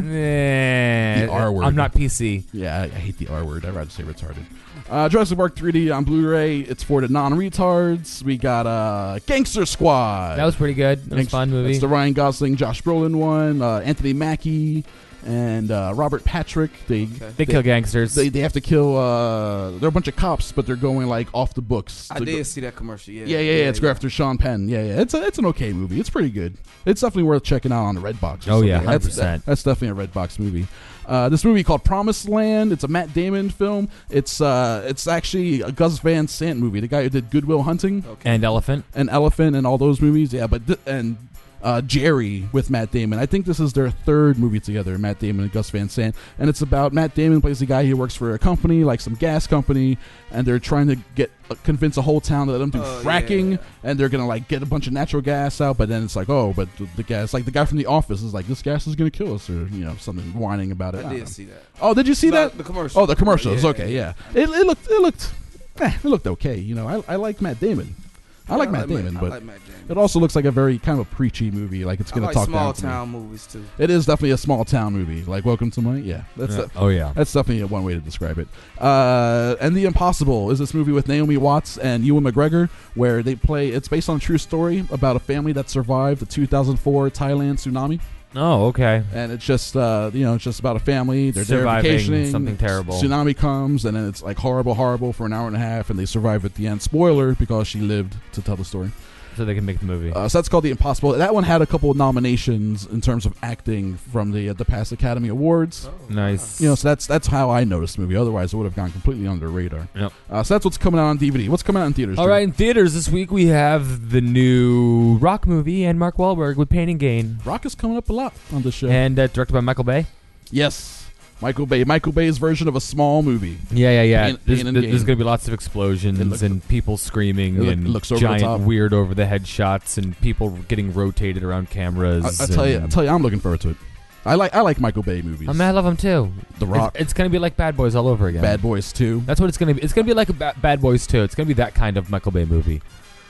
C: Nah,
B: The R word.
C: I'm not P C.
B: Yeah, I, I hate the R word. I'd rather say retarded. Uh, Jurassic Park three D on Blu-ray. It's for the non-retards. We got uh, Gangster Squad.
C: That was pretty good. That was a fun movie.
B: It's the Ryan Gosling, Josh Brolin one. Uh, Anthony Mackie and uh, Robert Patrick. They,
C: okay. they they kill gangsters.
B: They they have to kill. Uh, they're a bunch of cops, but they're going like off the books.
D: I
B: to
D: did
B: go-
D: see that commercial. Yeah,
B: yeah, yeah, yeah. It's yeah. after Sean Penn. Yeah, yeah. It's a, it's an okay movie. It's pretty good. It's definitely worth checking out on the Redbox. Or
C: oh
B: something.
C: yeah, one hundred percent.
B: That's, that, that's definitely a Redbox movie. Uh, this movie called Promised Land. It's a Matt Damon film. It's uh, it's actually a Gus Van Sant movie. The guy who did Good Will Hunting
C: okay. and Elephant
B: and Elephant and all those movies. Yeah, but th- and uh, Jerry with Matt Damon. I think this is their third movie together. Matt Damon and Gus Van Sant, and it's about Matt Damon plays a guy who works for a company, like some gas company, and they're trying to get uh, convince a whole town to let them do
D: oh,
B: fracking,
D: yeah.
B: and they're gonna like get a bunch of natural gas out. But then it's like, oh, but the, the gas, like the guy from The Office, is like, this gas is gonna kill us, or you know, something whining about it.
D: I,
B: I
D: did
B: know.
D: see that.
B: Oh, did you see
D: Not
B: that?
D: The commercial.
B: Oh, the commercials.
D: Yeah,
B: okay, yeah.
D: yeah.
B: It, it looked, it looked, eh, it looked okay. You know, I, I like Matt Damon. I like
D: yeah,
B: Matt
D: I like
B: Damon,
D: Matt,
B: but
D: I like Matt Damon.
B: it also looks like a very kind of a preachy movie. Like it's going
D: I
B: to
D: like
B: talk
D: small
B: down to
D: town
B: me.
D: movies too.
B: It is definitely a small town movie. Like Welcome to My yeah. That's
C: yeah.
B: A,
C: oh yeah.
B: That's definitely one way to describe it. Uh, and The Impossible is this movie with Naomi Watts and Ewan McGregor, where they play. It's based on a true story about a family that survived the two thousand four Thailand tsunami.
C: Oh, okay.
B: And it's just, uh, you know, it's just about a family. They're there
C: surviving
B: vacationing.
C: something terrible.
B: Tsunami comes, and then it's like horrible, horrible for an hour and a half, and they survive at the end. Spoiler, because she lived to tell the story.
C: So they can make the movie.
B: Uh, so that's called The Impossible. That one had a couple of nominations in terms of acting from the uh, the past Academy Awards.
C: Oh, nice.
B: You know, so that's that's how I noticed the movie. Otherwise, it would have gone completely under the radar.
C: Yep.
B: Uh, so that's what's coming out on D V D. What's coming out in theaters?
C: All
B: Drew?
C: right, in theaters this week we have the new Rock movie and Mark Wahlberg with Pain and Gain.
B: Rock is coming up a lot on this show.
C: And uh, directed by Michael Bay.
B: Yes. Michael Bay. Michael Bay's version of a small movie.
C: Yeah, yeah, yeah.
B: Pain,
C: there's
B: Pain and
C: there's
B: Gain.
C: going to be lots of explosions
B: look-
C: and people screaming
B: it look-
C: and
B: looks over the top.
C: giant weird over the head shots and people getting rotated around cameras.
B: I, I tell you, I
C: and-
B: tell you, I'm looking forward to it. I like I like Michael Bay movies.
C: I mean, I love them too.
B: The Rock.
C: It's, it's going to be like Bad Boys all over again.
B: Bad Boys two.
C: That's what it's going to be. It's going to be like a ba- Bad Boys two. It's going to be that kind of Michael Bay movie.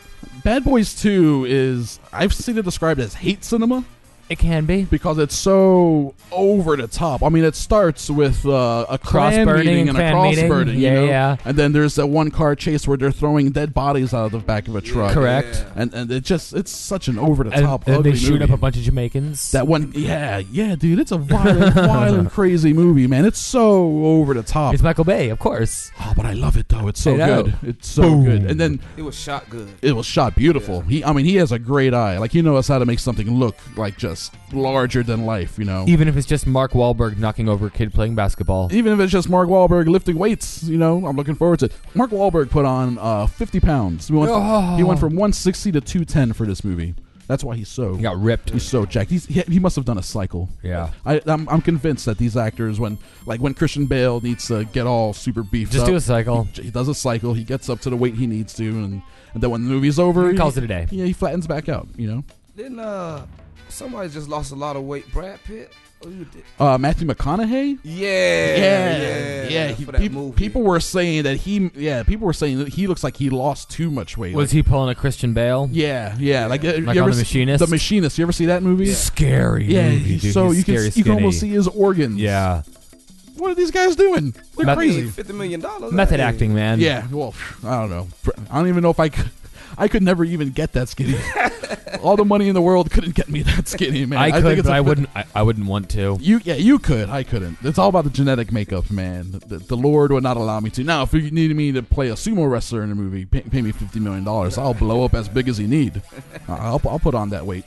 B: Bad Boys two is, I've seen it described as hate cinema.
C: It can be.
B: Because it's so over the top. I mean, it starts with uh, a
C: Cross
B: clan
C: burning
B: meeting
C: and
B: and a
C: clan
B: cross
C: meeting.
B: burning.
C: Yeah,
B: you know?
C: yeah.
B: And then there's that one car chase where they're throwing dead bodies out of the back of a truck.
C: Correct.
D: Yeah.
B: And and it just it's such an over the
C: And,
B: top
C: and
B: ugly
C: they shoot
B: movie.
C: up a bunch of Jamaicans.
B: That one, yeah, yeah, dude. It's a violent, violent, crazy movie, man. It's so over the top.
C: It's Michael Bay, of course.
B: Oh, but I love it though. It's so
C: I know.
B: good. It's so
C: Boom.
B: good. And then
D: It was shot good.
B: it was shot beautiful.
D: Yeah.
B: He, I mean, he has a great eye. Like he knows how to make something look like just larger than life. You know.
C: Even if it's just Mark Wahlberg knocking over a kid playing basketball.
B: Even if it's just Mark Wahlberg lifting weights, you know, I'm looking forward to it. Mark Wahlberg put on uh, fifty pounds. He went,
C: Oh.
B: he went from one sixty to two ten for this movie. That's why he's so
C: He got ripped.
B: he's so jacked. He's, he, he must have done a cycle.
C: Yeah.
B: I, I'm, I'm convinced that these actors, when like when Christian Bale needs to get all super beefed
C: Just
B: up,
C: do a cycle.
B: He, he does a cycle. He gets up to the weight he needs to, and, and then when the movie's over,
C: He calls it a day.
B: Yeah, he flattens back out. You know,
D: Then uh, somebody just lost a lot of weight. Brad Pitt. Oh, you did.
B: uh, Matthew McConaughey.
D: Yeah,
B: Yeah, yeah. He,
D: for that
B: peop-
D: movie.
B: people were saying that he, yeah, people were saying that he looks like he lost too much weight.
C: Was
B: Like,
C: he pulling a Christian Bale?
B: Yeah, yeah. Like, uh,
C: Like
B: you
C: on
B: ever
C: The
B: see-
C: Machinist?
B: The Machinist. You ever see that movie?
D: Yeah.
C: Scary.
B: Yeah,
C: movie,
B: he's
C: dude.
B: so
C: He's
B: you can
C: scary
B: you can almost
C: skinny.
B: see his organs.
C: Yeah.
B: What are these guys doing? They're
C: Meth-
B: crazy.
D: Fifty million dollars.
C: Method acting, man.
B: Yeah. Well, I don't know. I don't even know if I could. I could never even get that skinny. All the money in the world couldn't get me that skinny, man.
C: I
B: think
C: could,
B: it's
C: but
B: a-
C: I wouldn't. I, I wouldn't want to.
B: You, yeah, you could. I couldn't. It's all about the genetic makeup, man. The, the Lord would not allow me to. Now, if you needed me to play a sumo wrestler in a movie, pay, pay me fifty million dollars. I'll blow up as big as you need. I'll, I'll put on that weight.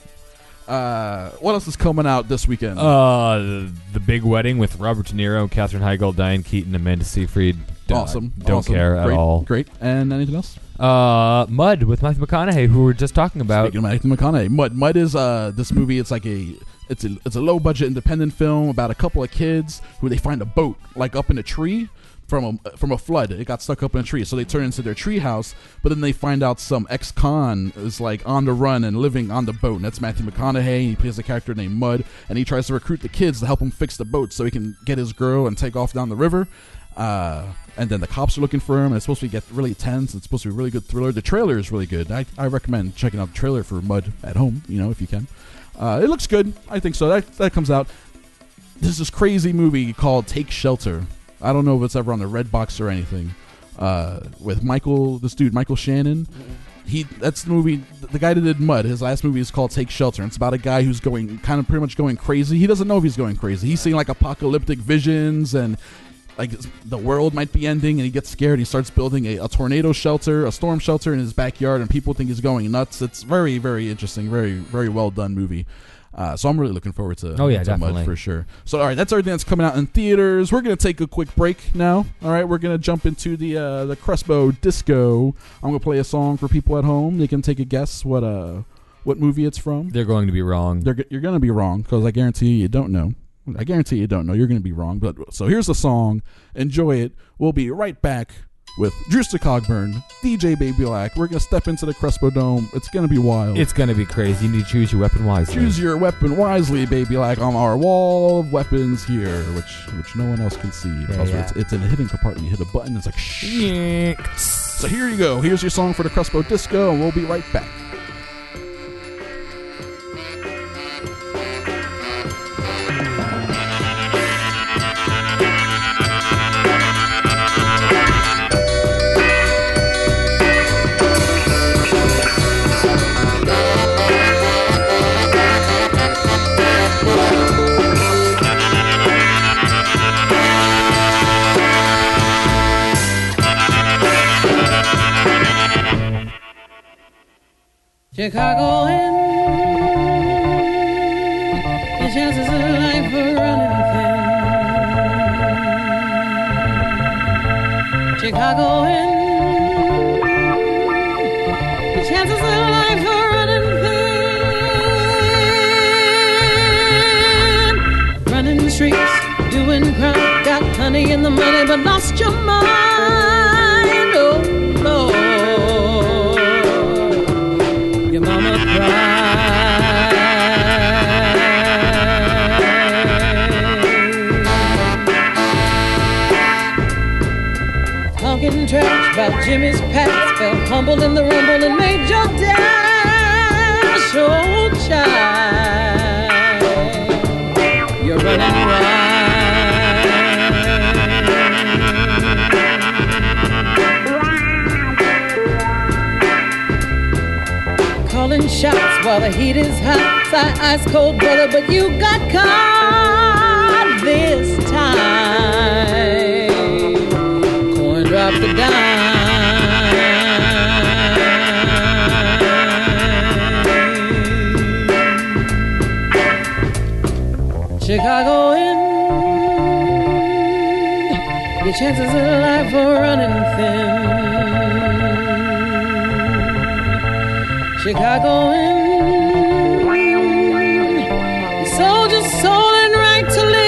B: Uh, what else is coming out this weekend?
C: Uh, the, the Big Wedding with Robert De Niro, Katherine Heigl, Diane Keaton, Amanda Seyfried, Done.
B: Awesome.
C: Don't
B: awesome.
C: care at
B: great,
C: all.
B: Great. And anything else?
C: Uh, Mud with Matthew McConaughey, who we were just talking about.
B: Speaking of Matthew McConaughey, Mud. Mud is uh this movie. It's like a it's a it's a low budget independent film about a couple of kids who they find a boat like up in a tree from a from a flood. It got stuck up in a tree, so they turn into their tree house. But then they find out some ex-con is like on the run and living on the boat. And that's Matthew McConaughey. He plays a character named Mud, and he tries to recruit the kids to help him fix the boat so he can get his girl and take off down the river. Uh, and then the cops are looking for him, and it's supposed to get really tense. It's supposed to be a really good thriller. The trailer is really good. I, I recommend checking out the trailer for Mud at home, you know, if you can. Uh, it looks good. I think so. That that comes out. There's this crazy movie called Take Shelter. I don't know if it's ever on the Redbox or anything. Uh, with Michael, this dude, Michael Shannon. He that's the movie. The guy that did Mud. His last movie is called Take Shelter. And it's about a guy who's going kind of pretty much going crazy. He doesn't know if he's going crazy. He's seeing like apocalyptic visions and like the world might be ending, and he gets scared. He starts building a, a tornado shelter, a storm shelter in his backyard, and people think he's going nuts. It's very, very interesting, very, very well done movie. Uh, so I'm really looking forward to,
C: oh, yeah,
B: to Mud
C: definitely.
B: for sure. So all right, that's everything that's coming out in theaters. We're gonna take a quick break now. All right, we're gonna jump into the uh, the Crespo Disco. I'm gonna play a song for people at home. They can take a guess what uh what movie it's from.
C: They're going to be wrong.
B: They're, you're gonna be wrong because I guarantee you, you don't know. I guarantee you don't know. You're going to be wrong. But so here's the song. Enjoy it. We'll be right back with Drewster Cogburn, D J Baby Black. We're going to step into the Crespo Dome. It's going to be wild.
C: It's going to be crazy. You need to choose your weapon wisely.
B: Choose your weapon wisely, Baby Black, on our wall of weapons here, which which no one else can see.
C: Yeah, yeah.
B: It's, it's in a hidden compartment. You hit a button. It's like shh. So here you go. Here's your song for the Crespo Disco, and we'll be right back.
E: Chicago in, the chances of life are running thin. Chicago in, the chances of life are running thin. Running the streets, doing crime, got honey in the money, but lost your mind. Oh Lord. Mama cried. Talking trash about Jimmy's past, fell humble in the rumble and made your dash. Oh, child, you're running wild. Calling shots while the heat is hot. Ice cold brother, but you got caught this time. Coin dropped a dime. Chicago in, your chances of life are running thin. Chicago in, the soldier's soul and right to live.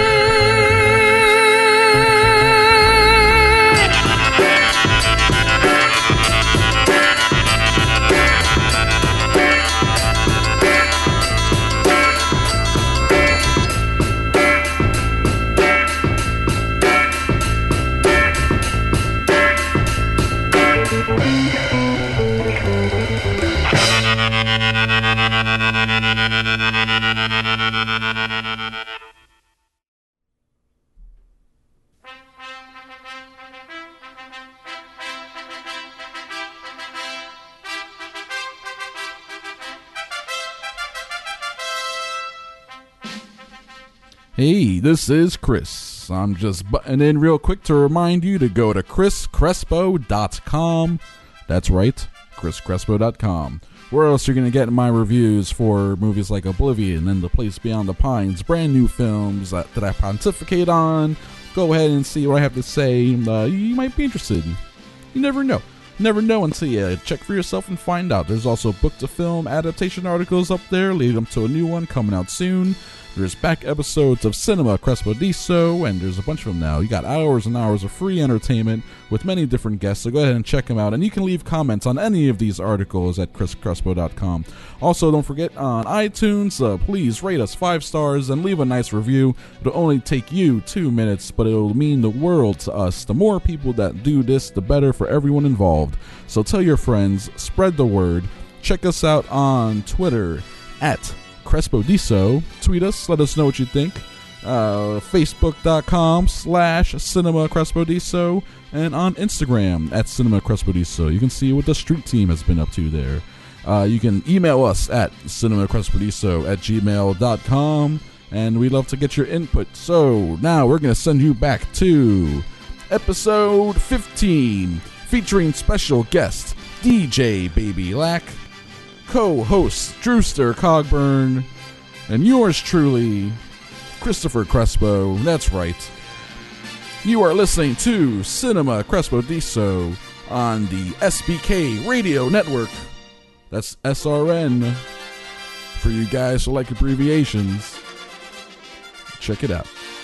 B: Hey, this is Chris. I'm just butting in real quick to remind you to go to chris crespo dot com. That's right, chris crespo dot com. Where else are you going to get my reviews for movies like Oblivion and The Place Beyond the Pines, brand new films that, that I pontificate on, Go ahead and see what I have to say. Uh, you might be interested. You never know. Never know until you check for yourself and find out. There's also book to film adaptation articles up there leading up to a new one coming out soon. There's back episodes of Cinema Crespo Diso, and there's a bunch of them now. You got hours and hours of free entertainment with many different guests, so go ahead and check them out. And you can leave comments on any of these articles at chris crespo dot com. Also, don't forget on iTunes, uh, please rate us five stars and leave a nice review. It'll only take you two minutes, but it'll mean the world to us. The more people that do this, the better for everyone involved. So tell your friends, spread the word. Check us out on Twitter at Crespo Diso. Tweet us, let us know what you think. Uh, Facebook.com slash Cinema Crespo Diso, and on Instagram at Cinema Crespo Diso. You can see what the street team has been up to there. Uh, you can email us at cinemacrespodiso at gmail dot com, and we'd love to get your input. So now we're going to send you back to episode fifteen, featuring special guest D J Baby Lack, co-host Drewster Cogburn, and yours truly, Christopher Crespo. That's right. You are listening to Cinema Crespo Diso on the S B K Radio Network. That's S R N for you guys who like abbreviations. Check it out.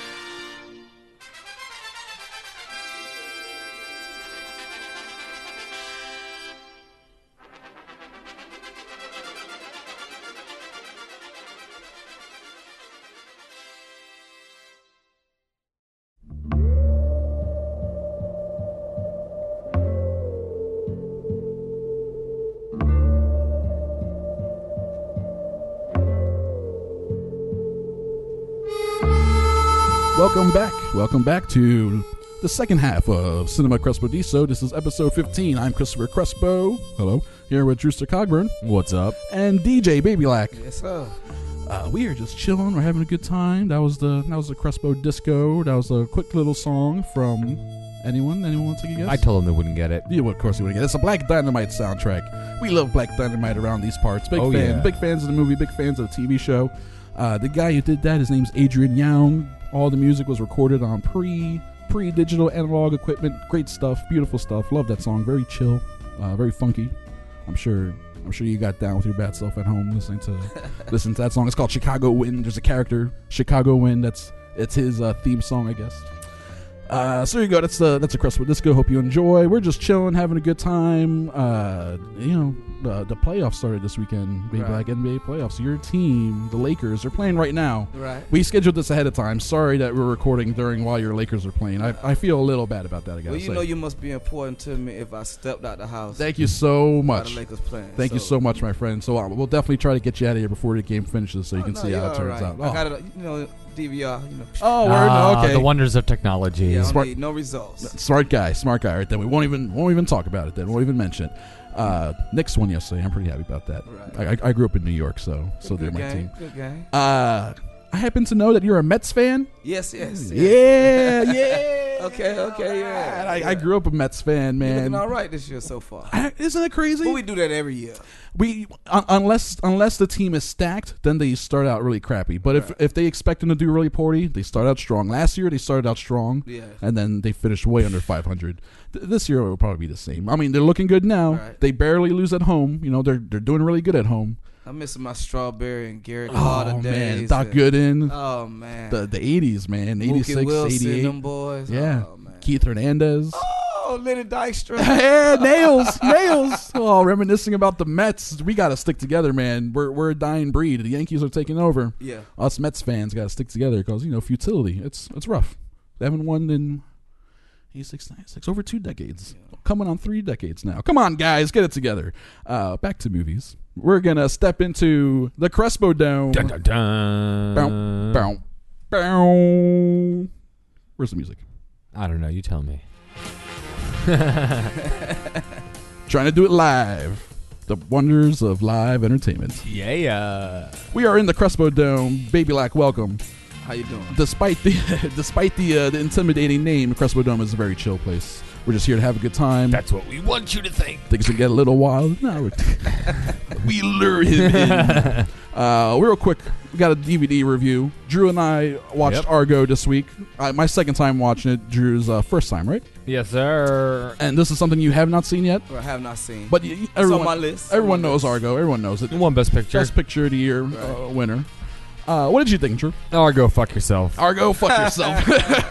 B: Welcome back. Welcome back to the second half of Cinema Crespo Diso. This is episode fifteen. I'm Christopher Crespo. Hello. Here with Drewster Cogburn.
C: What's up?
B: And D J Baby Lack.
D: Yes, sir.
B: Uh, we are just chilling. We're having a good time. That was the that was the Crespo Disco. That was a quick little song from anyone. Anyone want to take a guess?
C: I told them they wouldn't get it.
B: Yeah, well, of course we wouldn't get it. It's a Black Dynamite soundtrack. We love Black Dynamite around these parts. Big
C: Oh,
B: fan.
C: yeah.
B: Big fans of the movie. Big fans of the T V show. Uh, the guy who did that, his name's Adrian Young. All the music was recorded on pre pre digital analog equipment. Great stuff. Beautiful stuff. Love that song. Very chill. Uh, very funky. I'm sure. I'm sure you got down with your bad self at home listening to listening to that song. It's called Chicago Wind. There's a character, Chicago Wind. That's it's his uh, theme song, I guess. Uh, so there you go. That's the that's a Crespo Disco. Hope you enjoy. We're just chilling, having a good time. Uh, you know, the the playoffs started this weekend. Big
D: Right.
B: Black N B A playoffs. Your team, the Lakers, are playing right now.
D: Right.
B: We scheduled this ahead of time. Sorry that we're recording during while your Lakers are playing. I, I feel a little bad about that. I gotta
D: Well, you
B: say.
D: know you must be important to me if I stepped out the house.
B: Thank you so
D: while
B: much.
D: the Lakers playing.
B: Thank you so much, my friend. So uh, we'll definitely try to get you out of here before the game finishes, so you
D: Oh,
B: can
D: no,
B: see
D: you're
B: how it
D: all
B: turns
D: right.
B: out.
D: I
B: Oh,
D: got it. You know, D V R. You know.
B: oh word,
C: Ah,
B: okay.
C: The wonders of technology.
D: Yeah, I don't
B: Smart-
D: need no results.
B: Smart guy, smart guy. Right then, we won't even won't even talk about it. Then we won't even mention it. Uh, Knicks won yesterday. I'm pretty happy about that.
D: Right.
B: I, I, I grew up in New York, so so they're
D: Good
B: my
D: game.
B: team.
D: Good game.
B: Uh, I happen to know that you're a Mets fan.
D: Yes, yes. yes.
B: Yeah, yeah.
D: Okay, okay, yeah.
B: I, I grew up a Mets fan,
D: You're
B: man.
D: looking all right this year so far.
B: I- Isn't it crazy?
D: But we do that every year.
B: We un- unless unless the team is stacked, then they start out really crappy. But if
D: Right.
B: if they expect them to do really poorly, they start out strong. Last year they started out strong,
D: Yeah.
B: and then they finished way under five hundred. Th- this year it will probably be the same. I mean, they're looking good now.
D: Right.
B: They barely lose at home. You know, they're they're doing really good at home.
D: I'm missing my Strawberry and Garrett
B: Oh
D: Carter
B: man,
D: days.
B: Doc
D: and-
B: Gooden,
D: Oh man.
B: the the eighties, man,
D: Mookie
B: eighty-six,
D: Wilson,
B: eighty-eight.
D: them boys.
B: Yeah,
D: Oh, man.
B: Keith Hernandez.
D: Oh, Lenny Dykstra.
B: Yeah, nails, nails. Oh, reminiscing about the Mets. We got to stick together, man. We're we're a dying breed. The Yankees are taking over.
D: Yeah.
B: Us Mets fans got to stick together because, you know, futility. It's it's rough. They haven't won in eighty-six, ninety-six, over two decades. Coming on three decades now. Come on, guys, get it together. Uh, back to movies. We're going to step into the Crespo Dome.
C: Dun, dun, dun.
B: Bow, bow, bow. Where's the music?
C: I don't know. You tell me.
B: Trying to do it live. The wonders of live entertainment.
C: Yeah.
B: We are in the Crespo Dome. Baby Lack, welcome.
D: How you doing?
B: Despite the despite the uh, the intimidating name, Crespo Dome is a very chill place. We're just here to have a good time.
C: That's what we want you to think.
B: Things can get a little wild. No, we're, We lure him in. Uh, real quick, we got a D V D review. Drew and I watched
C: Yep.
B: Argo this week. Uh, my second time watching it. Drew's uh, first time, right?
C: Yes, sir.
B: And this is something you have not seen yet.
D: I have not seen.
B: But y-
D: it's
B: everyone,
D: on my list.
B: everyone
D: On my
B: knows
D: list.
B: Argo. Everyone knows it.
C: One best picture.
B: Best picture of the year uh,
D: Right.
B: winner. Uh, what did you think, Drew?
C: Or go fuck yourself.
B: Argo, fuck yourself.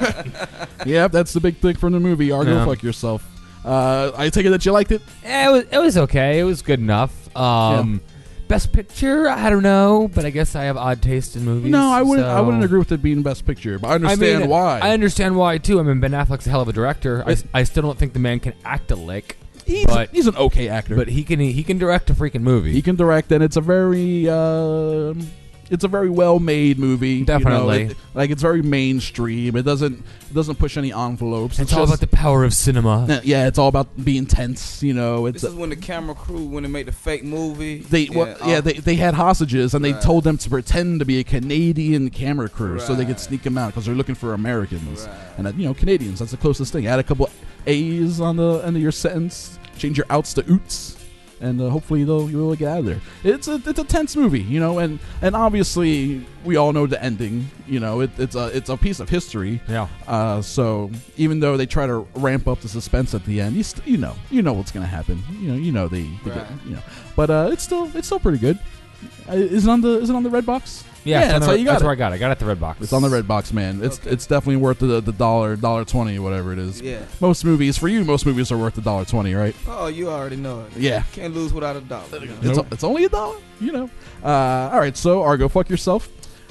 B: Yep, that's the big thing from the movie. Argo,
C: Yeah.
B: fuck yourself. Uh, I take it that you liked it.
C: Eh, It was it was okay. It was good enough. Um, Best picture, I don't know, but I guess I have odd taste in movies.
B: No, I wouldn't. I
C: so-
B: wouldn't agree with it being best picture, but I
C: I
B: understand
C: mean,
B: why.
C: I understand why too. I mean, Ben Affleck's a hell of a director. I,
B: It's-
C: I still don't think the man can act a lick,
B: he's,
C: but-
B: he's an okay actor,
C: but he can he can direct a freaking movie.
B: he can direct, and it's a very, uh, it's a very well made movie. you know,
C: Definitely.
B: it- like it's very mainstream. It doesn't it doesn't push any envelopes.
C: it's all
B: just-
C: about the power of cinema.
B: Uh, yeah, it's all about being tense. You know, it's
D: This is when the camera crew, when they made the fake movie.
B: They yeah, well, yeah
D: uh,
B: they, they had hostages and they
D: Right.
B: told them to pretend to be a Canadian camera crew so they could
D: Right.
B: sneak them out because they're looking for Americans
D: Right.
B: and uh, you know Canadians. That's the closest thing. Add a couple A's on the end of your sentence. Change your outs to oots, and uh, hopefully they'll you'll get out of there. It's a it's a tense movie, you know, and and obviously we all know the ending. You know, it, it's a it's a piece of history.
C: Yeah.
B: Uh, so even though they try to ramp up the suspense at the end, you st- you know you know what's gonna happen. You know you know they, they
D: Right.
B: get- you know, but uh, it's still it's still pretty good. Uh, is it on the is it on the red box?
C: Yeah,
B: Yeah,
C: it's on
B: that's
C: the-
B: how you got
C: that's
B: it.
C: where I got it. I got it at the Red Box.
B: It's on the red box, man. It's
D: Okay.
B: it's definitely worth the the dollar dollar twenty whatever it is.
D: Yeah.
B: Most movies for you, most movies are worth the dollar twenty, right?
D: Oh, you already know it.
B: Yeah.
D: Can't lose without a dollar. you know?
B: It's,
C: Nope.
B: it's only a dollar, you know. Uh, all right, so Argo, fuck yourself.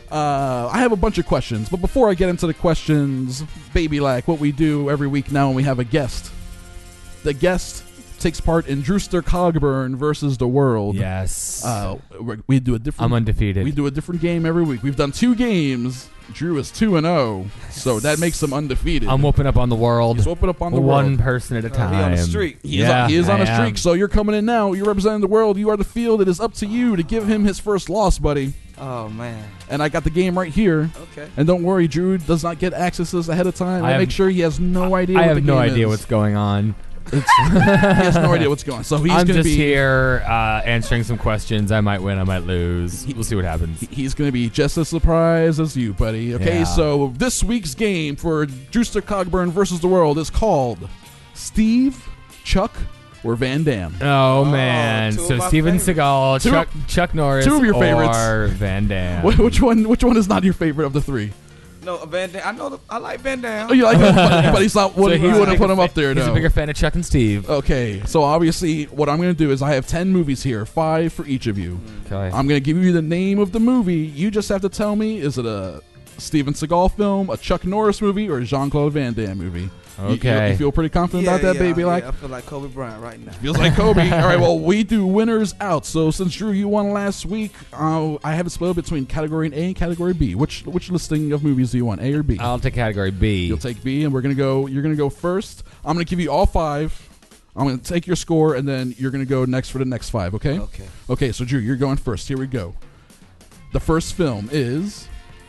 B: Uh, I have a bunch of questions, but before I get into the questions, baby, like what we do every week now when we have a guest, the guest takes part in Drewster Cogburn versus the world.
C: Yes.
B: Uh, we we do a different.
C: I'm undefeated.
B: We do a different game every week. We've done two games. Drew is two and zero, so that makes him undefeated.
C: I'm whooping up on the world.
B: He's whooping up on the
C: one
B: world.
C: person at a
D: Uh,
C: time.
D: he on the streak.
B: He is,
C: Yeah,
B: on, he is on a
C: I
B: streak,
C: am.
B: so you're coming in now. You're representing the world. You are the field. It is up to you to give him his first loss, buddy.
D: Oh man.
B: And I got the game right here.
D: Okay.
B: And don't worry, Drew does not get accesses ahead of time.
C: I
B: I,
C: have-
B: make sure he has no idea.
C: I
B: what
C: have
B: the
C: no
B: game
C: idea
B: is.
C: what's going on.
B: It's, he has no idea what's going on. So he's
C: I'm
B: going to
C: just
B: be
C: here uh, answering some questions. I might win. I might lose. We'll see what happens.
B: he- he's going to be just as surprised as you, buddy. Okay,
C: Yeah.
B: so this week's game for Drewster Cogburn versus the world is called Steve, Chuck, or Van Damme.
C: Oh,
D: Oh,
C: man!
D: two of
C: So
D: my
C: Steven
D: favorites.
C: Seagal,
B: Two-
C: Chuck Chuck Norris,
B: two of your
C: or
B: favorites.
C: Van Damme.
B: Wh- Which one? Which one is not your favorite of the three?
D: No, Van Damme. I know. The, I like Van Damme.
B: Oh, you like him, but, but he's not.
C: So
B: What,
C: he's
B: you
C: a
B: wouldn't
C: bigger
B: put him
C: fa-
B: up there,
C: He's
B: no.
C: a bigger fan of Chuck and Steve.
B: Okay, so obviously, what I'm going to do is I have ten movies here, five for each of you.
C: Okay.
B: I'm going to give you the name of the movie. You just have to tell me: is it a Steven Seagal film, a Chuck Norris movie, or a Jean-Claude Van Damme movie? You- You,
C: Okay.
B: you feel pretty confident
D: Yeah,
B: about that,
D: yeah,
B: baby?
D: yeah,
B: Like
D: I feel like Kobe Bryant right now.
B: feels like Kobe. All right, well, we do winners out. So since Drew, you won last week, uh, I have it split between category A and category B. Which which listing of movies do you want, A or B?
C: I'll take category B.
B: You'll take B, and we're gonna go. You're gonna go first. I'm gonna give you all five. I'm gonna take your score, and then you're gonna go next for the next five. Okay?
D: Okay.
B: Okay. So Drew, you're going first. Here we go. The first film is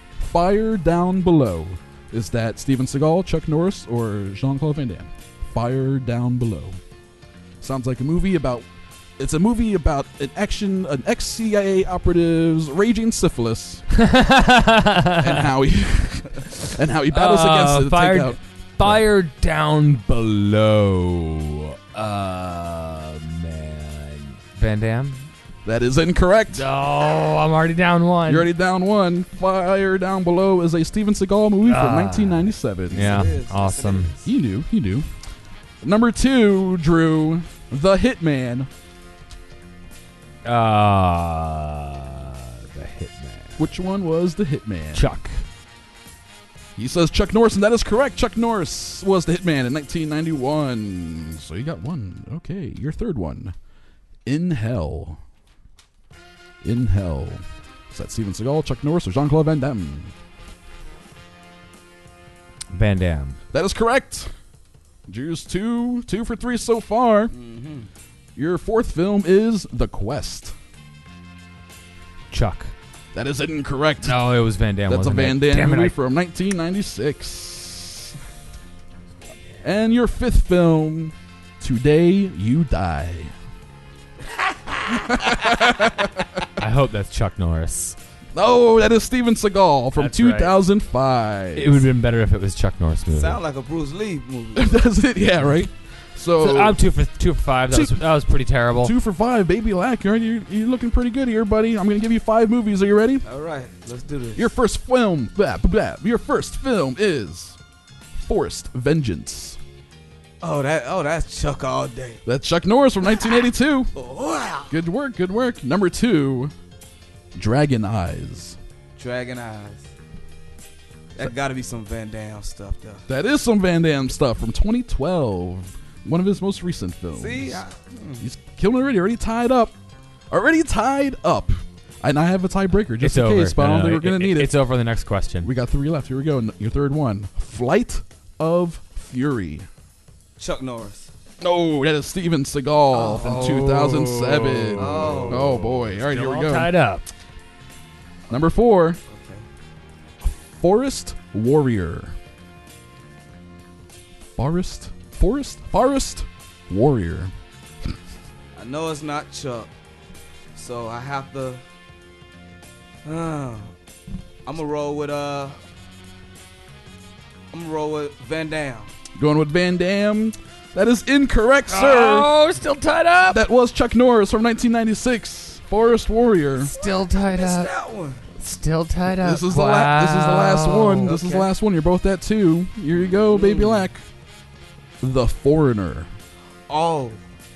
B: Fire Down Below. Is that Steven Seagal, Chuck Norris, or Jean-Claude Van Damme? Fire Down Below. Sounds like a movie about. It's a movie about an action, an ex-C I A operative's raging syphilis, and how he and how he battles
C: Uh,
B: against it to
C: Fire,
B: take out.
C: Fire Down Below. Uh, man. Van Damme?
B: That is incorrect.
C: Oh, I'm already down one.
B: You're already down one. Fire Down Below is a Steven Seagal movie from
C: Ah.
B: nineteen ninety-seven.
C: Yeah,
D: Yes, it is. Yes, it
C: awesome.
D: is.
B: You knew. You knew. Number two, Drew, The Hitman.
C: Uh, the Hitman.
B: Which one was The Hitman?
C: Chuck.
B: He says Chuck Norris, and that is correct. Chuck Norris was the Hitman in nineteen ninety-one. So you got one. Okay, your third one. In Hell. In Hell. Is that Steven Seagal, Chuck Norris, or Jean-Claude Van Damme?
C: Van Damme.
B: That is correct. Drew's two, two for three so far.
D: Mm-hmm.
B: Your fourth film is The Quest.
C: Chuck.
B: That is incorrect.
C: No, it was Van Damme.
B: That's a
C: wasn't
B: Van
C: it?
B: Damme
C: Damn it,
B: movie
C: I-
B: from nineteen ninety-six. And your fifth film, Today You Die.
C: I hope that's Chuck Norris.
B: Oh, that is Steven Seagal from
C: That's right.
B: two thousand five.
C: It would have been better if it was Chuck Norris movie.
D: Sound like a Bruce Lee movie.
B: That's it. Yeah, right. So,
C: So I'm two for two for five. That
B: Two-
C: was that was pretty terrible.
B: two for five, baby Lack. You're, you're you're looking pretty good here, buddy. I'm gonna give you five movies. Are you ready?
D: All right, let's do this.
B: Your first film. Blah, blah, blah. Your first film is Forced Vengeance.
D: oh, that. Oh, that's Chuck all day.
B: That's Chuck Norris from nineteen eighty-two.
D: Wow.
B: Good work. Good work. Number two, Dragon Eyes.
D: Dragon Eyes. That got to be some Van Damme stuff, though.
B: That is some Van Damme stuff from twenty twelve. One of his most recent films.
D: See, I,
B: He's killing it already. Already tied up. Already tied up. And I have a tiebreaker just
C: it's
B: in
C: over.
B: case, but I don't
C: No,
B: think
C: no,
B: we're going to
C: it-
B: need it.
C: It's over. The next question.
B: We got three left. Here we go. Your third one. Flight of Fury.
D: Chuck Norris.
B: No, that is Steven Seagal from two thousand seven.
D: Oh.
B: Oh, boy. All right, here we
C: All
B: go.
C: tied up.
B: Number four,
D: Okay.
B: Forest Warrior. Forest? Forest? Forest Warrior.
D: I know it's not Chuck, so I have to. Uh, I'm gonna roll with uh. I'm gonna roll with Van Damme.
B: Going with Van Damme. That is incorrect, sir.
C: Oh, still tied up.
B: That was Chuck Norris from nineteen ninety-six. Forest Warrior.
C: Still tied
D: Missed
C: up.
D: that one.
C: Still tied up.
B: This is the la- this is the last one. This is the
D: Okay.
B: last one. You're both at two. Here you go, baby
D: Mm.
B: Lack. The Foreigner.
D: Oh.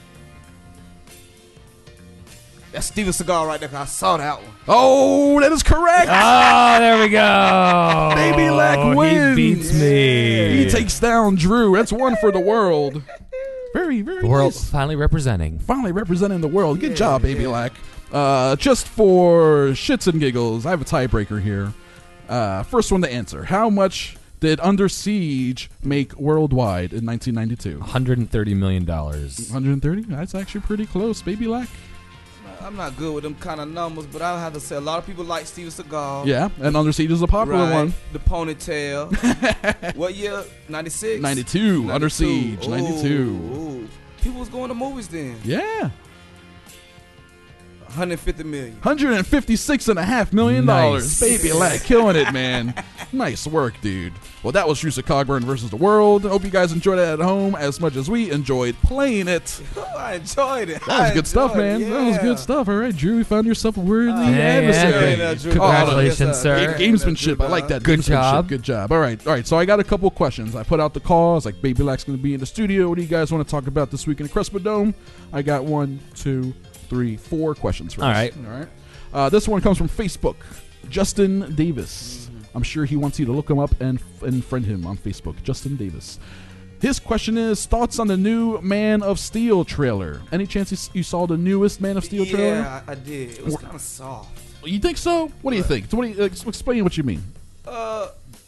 D: That's Steven Seagal right there. 'Cause I saw that one.
B: Oh, that is correct.
C: Oh, there we go.
B: Baby Lack wins.
C: He beats me.
B: He takes down Drew. That's one for the world. Very, very
C: the world
B: nice.
C: finally representing.
B: Finally representing the world. Good job, baby Lack. Uh, just for shits and giggles, I have a tiebreaker here. Uh, first one to answer. How much did Under Siege make worldwide in nineteen ninety-two?
C: one hundred thirty million dollars.
B: one hundred thirty? That's actually pretty close, baby Lack.
D: I'm not good with them kind of numbers, but I have to say a lot of people like Steven Seagal.
B: Yeah, and Under Siege is a popular
D: Right.
B: one.
D: The ponytail. What year? ninety-six?
B: ninety-two. Under Siege.
D: Ooh,
B: ninety-two.
D: ooh. People was going to movies then.
B: Yeah.
D: one hundred fifty million.
B: one hundred fifty-six and a half million dollars.
C: Nice.
B: Baby Lack, killing it, man. Nice work, dude. Well, that was Teresa Cogburn versus the world. Hope you guys enjoyed it at home as much as we enjoyed playing it.
D: I enjoyed it.
B: That was
D: I
B: good stuff,
D: enjoyed
B: man.
D: it,
B: That was
D: yeah.
B: good stuff. All right, Drew, you found yourself a worthy
D: Uh,
C: Hey,
B: adversary.
C: yeah,
D: Drew.
C: Congratulations,
D: Oh, yes,
C: sir.
B: Game- gamesmanship. I like that.
C: Good
B: gamesmanship.
C: job.
B: Good job. All right. All right. So I got a couple questions. I put out the call. I was like, Baby Lack's going to be in the studio. What do you guys want to talk about this week in the Crespo Dome? I got one, two, three, four questions for
C: All
B: us.
C: right.
B: All right. Uh, this one comes from Facebook. Justin Davis. I'm sure he wants you to look him up and, and friend him on Facebook. Justin Davis. His question is thoughts on the new Man of Steel trailer. Any chance you, s- you saw the newest Man of Steel trailer?
D: Yeah, I, I did. It was kind of soft.
B: You think so? What do you think? What do you, ex- explain what you mean.
D: Uh,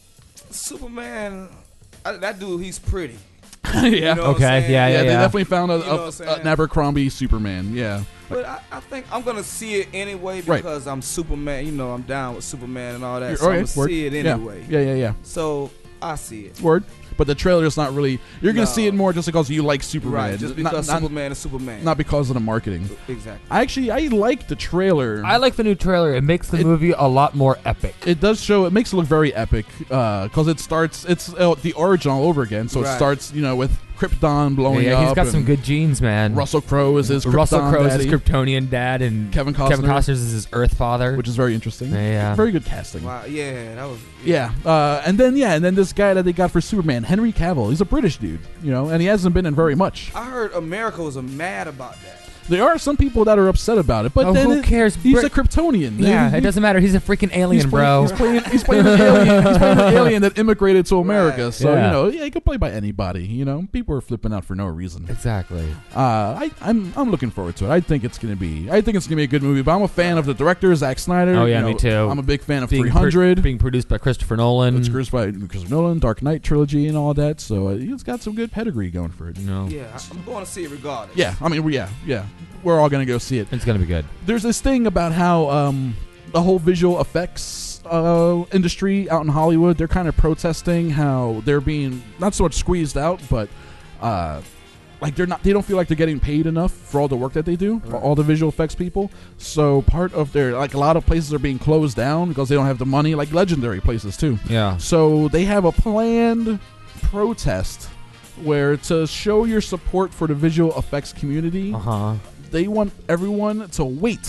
D: Superman, I, that dude, he's pretty.
B: yeah.
D: You know what I'm
C: Okay,
D: saying?
C: yeah,
B: Yeah,
C: yeah,
B: they
C: yeah.
B: definitely found a,
D: You know
B: a-
D: what I'm
B: a
D: saying?
B: an Abercrombie Superman. Yeah.
D: But I, I think I'm gonna see it anyway
B: Right.
D: because I'm Superman. You know, I'm down with Superman and all that.
B: You're-
D: So I'm
B: okay,
D: gonna
B: word.
D: see it
B: Yeah.
D: anyway.
B: Yeah, yeah, yeah.
D: So I see it.
B: Word. But the trailer's not really. You're gonna
D: No.
B: see it more just because you like Superman,
D: Right. Just
B: Not-
D: because
B: not,
D: Superman is Superman.
B: not because of the marketing.
D: exactly.
B: I actually I like the trailer.
C: I like the new trailer. It makes the
B: It-
C: movie a lot more epic.
B: It does show. It makes it look very epic because it starts. It's uh, the origin all over again. So it
D: Right.
B: starts, you know, with Krypton blowing
C: yeah,
B: up.
C: he's got some
B: and
C: good genes, man.
B: Russell Crowe is his Krypton
C: Russell Crowe is
B: daddy,
C: his Kryptonian dad, and
B: Kevin Costner,
C: Kevin Costner is his Earth father.
B: which is very interesting.
C: Yeah.
B: Very good casting.
D: Wow. Yeah, that was.
B: Yeah, uh, and then yeah, and then this guy that they got for Superman, Henry Cavill. He's a British dude, you know, and he hasn't been in very much.
D: I heard America was mad about that.
B: There are some people that are upset about it, but
C: Oh,
B: then
C: who
B: it-
C: cares?
B: He's
C: Brit-
B: a Kryptonian.
C: yeah,
B: He-
C: it doesn't matter. He's a freaking alien,
B: he's
C: bro.
B: playing, He's playing, he's playing an alien. He's playing an alien that immigrated to America.
D: Right.
B: So
C: Yeah.
B: you know, yeah, he could play by anybody. You know, people are flipping out for no reason.
C: Exactly.
B: Uh, I, I'm I'm looking forward to it. I think it's gonna be. I think it's gonna be a good movie. But I'm a fan of the director, Zack Snyder.
C: Oh, yeah,
B: You know,
C: me too.
B: I'm a big fan of
C: Being
B: three
C: pro-
B: hundred.
C: being produced by Christopher Nolan.
B: It's produced by Christopher Nolan, Dark Knight trilogy, and all that. So uh, it's got some good pedigree going for it.
C: No,
D: Yeah, I- I'm going to see it regardless.
B: Yeah, I mean, we- yeah, yeah, we're all gonna go see it.
C: it's gonna be good.
B: There's this thing about how um, the whole visual effects uh, industry out in Hollywood, they're kind of protesting how they're being not so much squeezed out, but uh, like they're not they don't feel like they're getting paid enough for all the work that they do, for all the visual effects people. So part of their like a lot of places are being closed down because they don't have the money, like Legendary places too.
C: Yeah.
B: So they have a planned protest where to show your support for the visual effects community,
C: Uh huh.
B: they want everyone to wait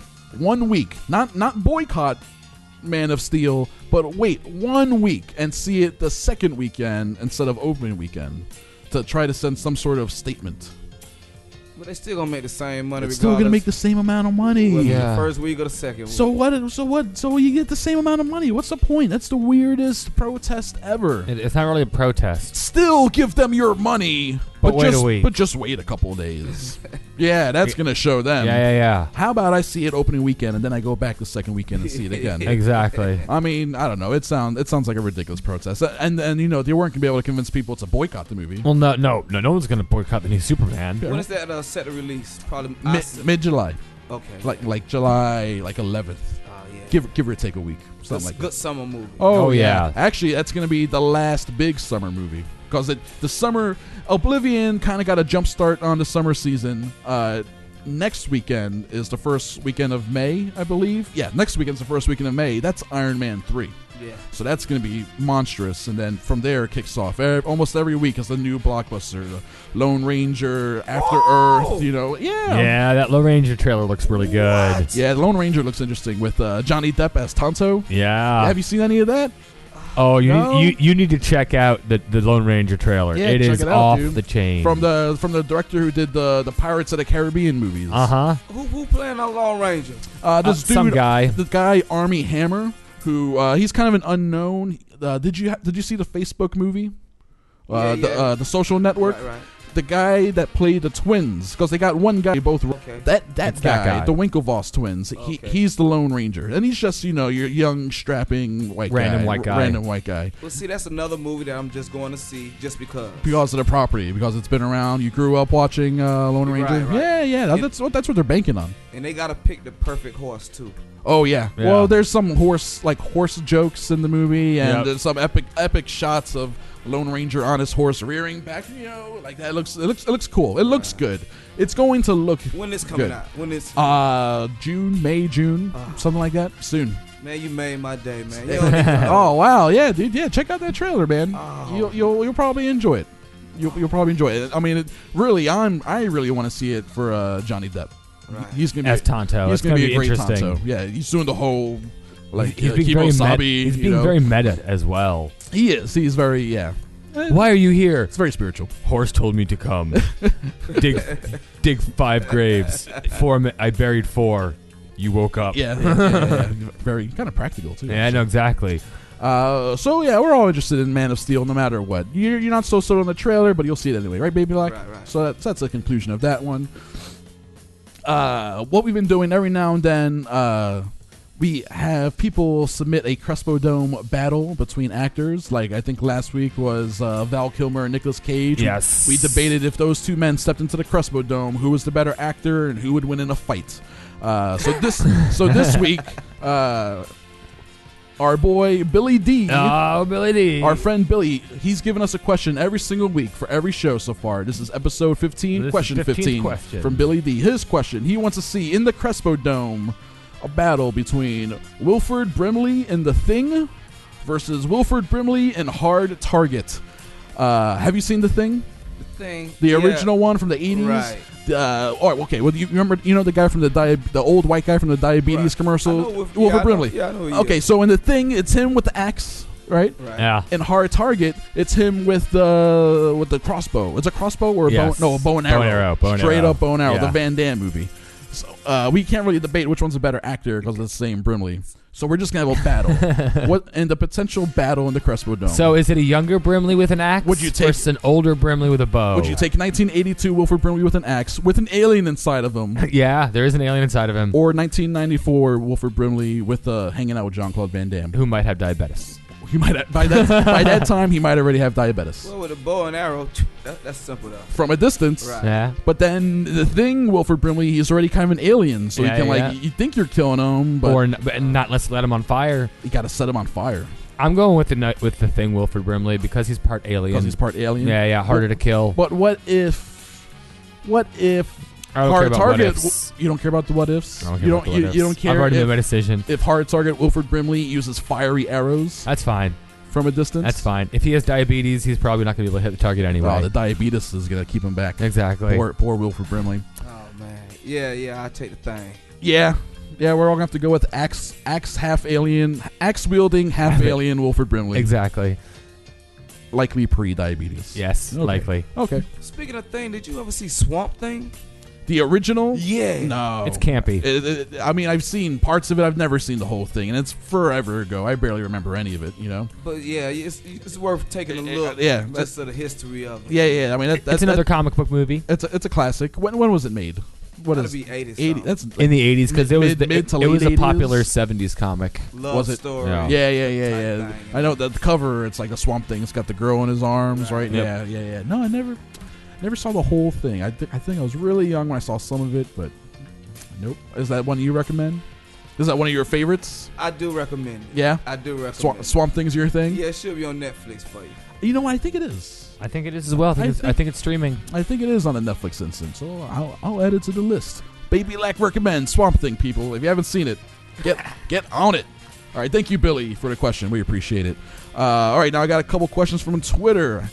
B: one week, not not boycott Man of Steel, but wait one week and see it the second weekend instead of opening weekend to try to send some sort of statement.
D: But they still gonna make the same money.
B: It's still gonna make the
D: regardless,
B: same amount of money.
D: whether
C: Yeah.
D: the first week or the second week.
B: So what? So what? So you get the same amount of money. What's the point? That's the weirdest protest ever.
C: It, it's not really a protest.
B: Still give them your money,
C: But wait a
B: just,
C: week.
B: But just wait a couple of days. Yeah, that's gonna show them.
C: Yeah, yeah,
B: How about I see it opening weekend and then I go back the second weekend and see it again?
C: yeah. Exactly.
B: I mean, I don't know. It sounds it sounds like a ridiculous protest, and and you know they weren't gonna be able to convince people to boycott the movie.
C: Well, no, no, no, no one's gonna boycott the new Superman.
B: Yeah.
D: when is that uh, set to release? Probably
B: Mid mid July,
D: Okay.
B: like like July like eleventh,
D: oh yeah.
B: give give or take a week,
D: good,
B: something like
D: good
B: that.
D: summer movie.
B: Oh,
C: Oh,
B: yeah.
C: yeah.
B: Actually, that's gonna be the last big summer movie because it the summer Oblivion kind of got a jump start on the summer season. Uh, next weekend is the first weekend of May, I believe. Yeah, next weekend's the first weekend of May. That's Iron Man three.
D: Yeah.
B: So that's going to be monstrous, and then from there it kicks off. E- almost every week is a new blockbuster. The Lone Ranger, After
D: Whoa!
B: Earth, you know. Yeah.
C: Yeah, that Low Ranger trailer looks really good.
D: What?
B: Yeah, Lone Ranger looks interesting with uh, Johnny Depp as Tonto.
C: Yeah.
B: Have you seen any of that?
C: Oh, you
B: No?
C: you you need to check out the the Lone Ranger trailer.
B: Yeah,
C: it
B: check
C: is
B: it out,
C: off
B: dude.
C: the chain.
B: From the from the director who did the the Pirates of the Caribbean movies.
C: uh huh.
D: Who who playing our Lone Ranger?
B: Uh, this
C: Uh,
B: dude,
C: some guy.
B: the guy Army Hammer, who uh, he's kind of an unknown. Uh, did you ha- did you see the Facebook movie? Uh,
D: Yeah,
B: the
D: yeah.
B: Uh, the Social Network.
D: Right, right.
B: The guy that played the twins, because they got one guy both.
D: Okay.
B: That that
C: It's
B: guy,
C: that guy.
B: the Winklevoss twins. He
D: Okay.
B: he's the Lone Ranger, and he's just you know your young strapping white
C: Random
B: guy,
C: white guy.
B: random white guy.
D: Well, see, that's another movie that I'm just going to see just because.
B: Because of the property, because it's been around. You grew up watching uh, Lone
D: Right,
B: Ranger.
D: right.
B: Yeah, yeah.
D: It-
B: That's what that's what they're banking on.
D: And they got to pick the perfect horse, too.
B: Oh yeah.
C: Yeah.
B: Well, there's some horse like horse jokes in the movie, and
C: Yep.
B: there's some epic epic shots of Lone Ranger on his horse rearing back. You know, like that looks it looks it looks cool. It looks good. It's going to look
D: When is coming
B: Good.
D: out? When is.
B: uh June, May, June,
D: Uh.
B: something like that. Soon.
D: Man, you made my day, man. You don't need to-
B: Oh wow, yeah, dude, yeah. Check out that trailer, man.
D: Oh.
B: You'll you'll you'll probably enjoy it. You'll you'll probably enjoy it. I mean, it, really, I'm I really want to see it for uh, Johnny Depp.
D: Right.
B: He's gonna be
C: As Tonto.
B: he's
C: It's
B: gonna,
C: gonna
B: be,
C: be
B: a great
C: interesting.
B: Tonto. Yeah, he's doing the whole like
C: he's
B: uh,
C: being very meta.
B: Kimosabe.
C: He's
B: you
C: being
B: know.
C: very meta as well.
B: He is. He's very yeah. Eh,
C: Why are you here?
B: It's very spiritual.
C: Horse told me to come. dig, dig five graves. Four. mi- I buried four. You woke up.
B: Yeah, yeah, yeah, yeah. Very kind of practical too.
C: Yeah, I know exactly.
B: Uh, so yeah, we're all interested in Man of Steel, no matter what. You're you're not so sold on the trailer, but you'll see it anyway, right, Baby Lock?
D: Right, right.
B: So that's that's the conclusion of that one. Uh, what we've been doing every now and then, uh, we have people submit a Crespo Dome battle between actors. Like I think last week was uh, Val Kilmer and Nicolas Cage.
C: Yes.
B: We debated if those two men stepped into the Crespo Dome, who was the better actor and who would win in a fight. Uh, so this so this week, uh, our boy Billy D.
C: Oh, Billy D.
B: Our friend Billy, he's given us a question every single week for every show so far. This is episode fifteen,
C: This is
B: question
C: fifteenth
B: fifteen
C: question.
B: from Billy D. His question, he wants to see in the Crespo Dome a battle between Wilford Brimley in The Thing versus Wilford Brimley in Hard Target. Uh, have you seen The Thing?
D: The thing.
B: The
D: yeah.
B: original one from the eighties?
D: Right.
B: Uh, all right, okay. Well, you remember, you know the guy from the dia- the old white guy from the diabetes
D: Right.
B: commercial,
D: I know Wilf-
B: Wilford
D: yeah, I know-
B: Brimley.
D: yeah, I know who he
B: okay,
D: is.
B: so in The Thing, it's him with the axe, right?
D: Right.
C: Yeah.
B: In Hard Target, it's him with the with the crossbow. It's a crossbow or a
C: Yes.
B: bow? No, a bow and
C: Bow
B: arrow.
C: and arrow, bow and
B: Straight
C: arrow.
B: up bow and arrow.
C: Yeah.
B: The Van Damme movie. So uh, we can't really debate which one's a better actor because it's the same Brimley. So we're just gonna have a battle. What and the potential battle in the Crespo Dome?
C: So is it a younger Brimley with an axe
B: Would you take-
C: versus an older Brimley with a bow?
B: would you take nineteen eighty-two Wilford Brimley with an axe with an alien inside of him?
C: Yeah, there is an alien inside of him
B: Or nineteen ninety-four Wilford Brimley with uh, hanging out with Jean-Claude Van Damme.
C: who might have diabetes.
B: He might by that by that time he might already have diabetes
D: Well, with a bow and arrow, that, that's simple enough.
B: from a distance.
D: Right.
C: Yeah.
B: But then the thing, Wilford Brimley, he's already kind of an alien, so
C: Yeah,
B: you can
C: yeah.
B: like you think you're killing him, but
C: Or n- but not let's let him on fire.
B: you got to set him on fire
C: I'm going with the nut with the thing Wilford Brimley because he's part alien.
B: because he's part alien.
C: Yeah, yeah, harder to kill.
B: But what if what if
C: I don't
B: Hard
C: care about what
B: Target?
C: ifs.
B: You don't care about the what ifs.
C: I don't care
B: you
C: about
B: don't.
C: the
B: You,
C: what
B: you
C: ifs.
B: don't care
C: I've already
B: if,
C: made my decision.
B: if Hard Target Wilford Brimley uses fiery arrows
C: That's fine.
B: from a distance.
C: That's fine. If he has diabetes, he's probably not going to be able to hit the target anyway.
B: Oh, the diabetes is gonna keep him back.
C: exactly.
B: Poor, poor Wilford Brimley.
D: Oh man, yeah, yeah, I take the thing.
B: Yeah, yeah. We're all gonna have to go with axe, axe half alien, axe wielding half alien Wilford Brimley.
C: Exactly.
B: Likely pre-diabetes.
C: Yes,
B: Okay.
C: likely.
B: Okay.
D: Speaking of thing, did you ever see Swamp Thing?
B: The original?
D: Yeah.
B: No.
C: It's campy.
B: It- it- I mean, I've seen parts of it. I've never seen the whole thing, and it's forever ago. I barely remember any of it. You know.
D: But yeah, it's, it's worth taking a
B: Uh,
D: look.
B: yeah,
D: just to the history of it.
B: Yeah, yeah. I mean, that, that's
C: it's another
B: that-
C: comic book movie
B: It's a, it's a classic. When when was it made? What
D: Gotta
B: is
D: be eighty?
B: eighty? That's like,
C: in the eighties because it was
B: mid-
C: the,
B: mid
C: it,
B: to
C: it was
B: late
C: a popular
B: eighties?
C: seventies comic.
D: love
B: was it-
D: story.
C: Yeah.
B: yeah, yeah, yeah,
D: Type
B: yeah.
D: thing.
B: I know the, the cover. It's like a Swamp Thing. It's got the girl in his arms, right?
D: Right.
C: Yep.
B: Yeah, yeah, yeah. No, I never, never saw the whole thing. I th- I think I was really young when I saw some of it, but nope. Is that one you recommend? Is that one of your favorites?
D: I do recommend it.
B: Yeah.
D: I do recommend
B: Swamp,
D: it.
B: Swamp Thing's your thing?
D: Yeah, it should be on Netflix for you.
B: You know what? I think it is.
C: I think it is as well. I think,
B: I
C: it's, I
B: think-
C: think it's streaming.
B: I think it is on a Netflix instance, so I'll, I'll add it to the list. Baby Lack recommends Swamp Thing, people. If you haven't seen it, get get on it. All right, thank you, Billy, for the question. We appreciate it. Uh, all right, now I got a couple questions from Twitter.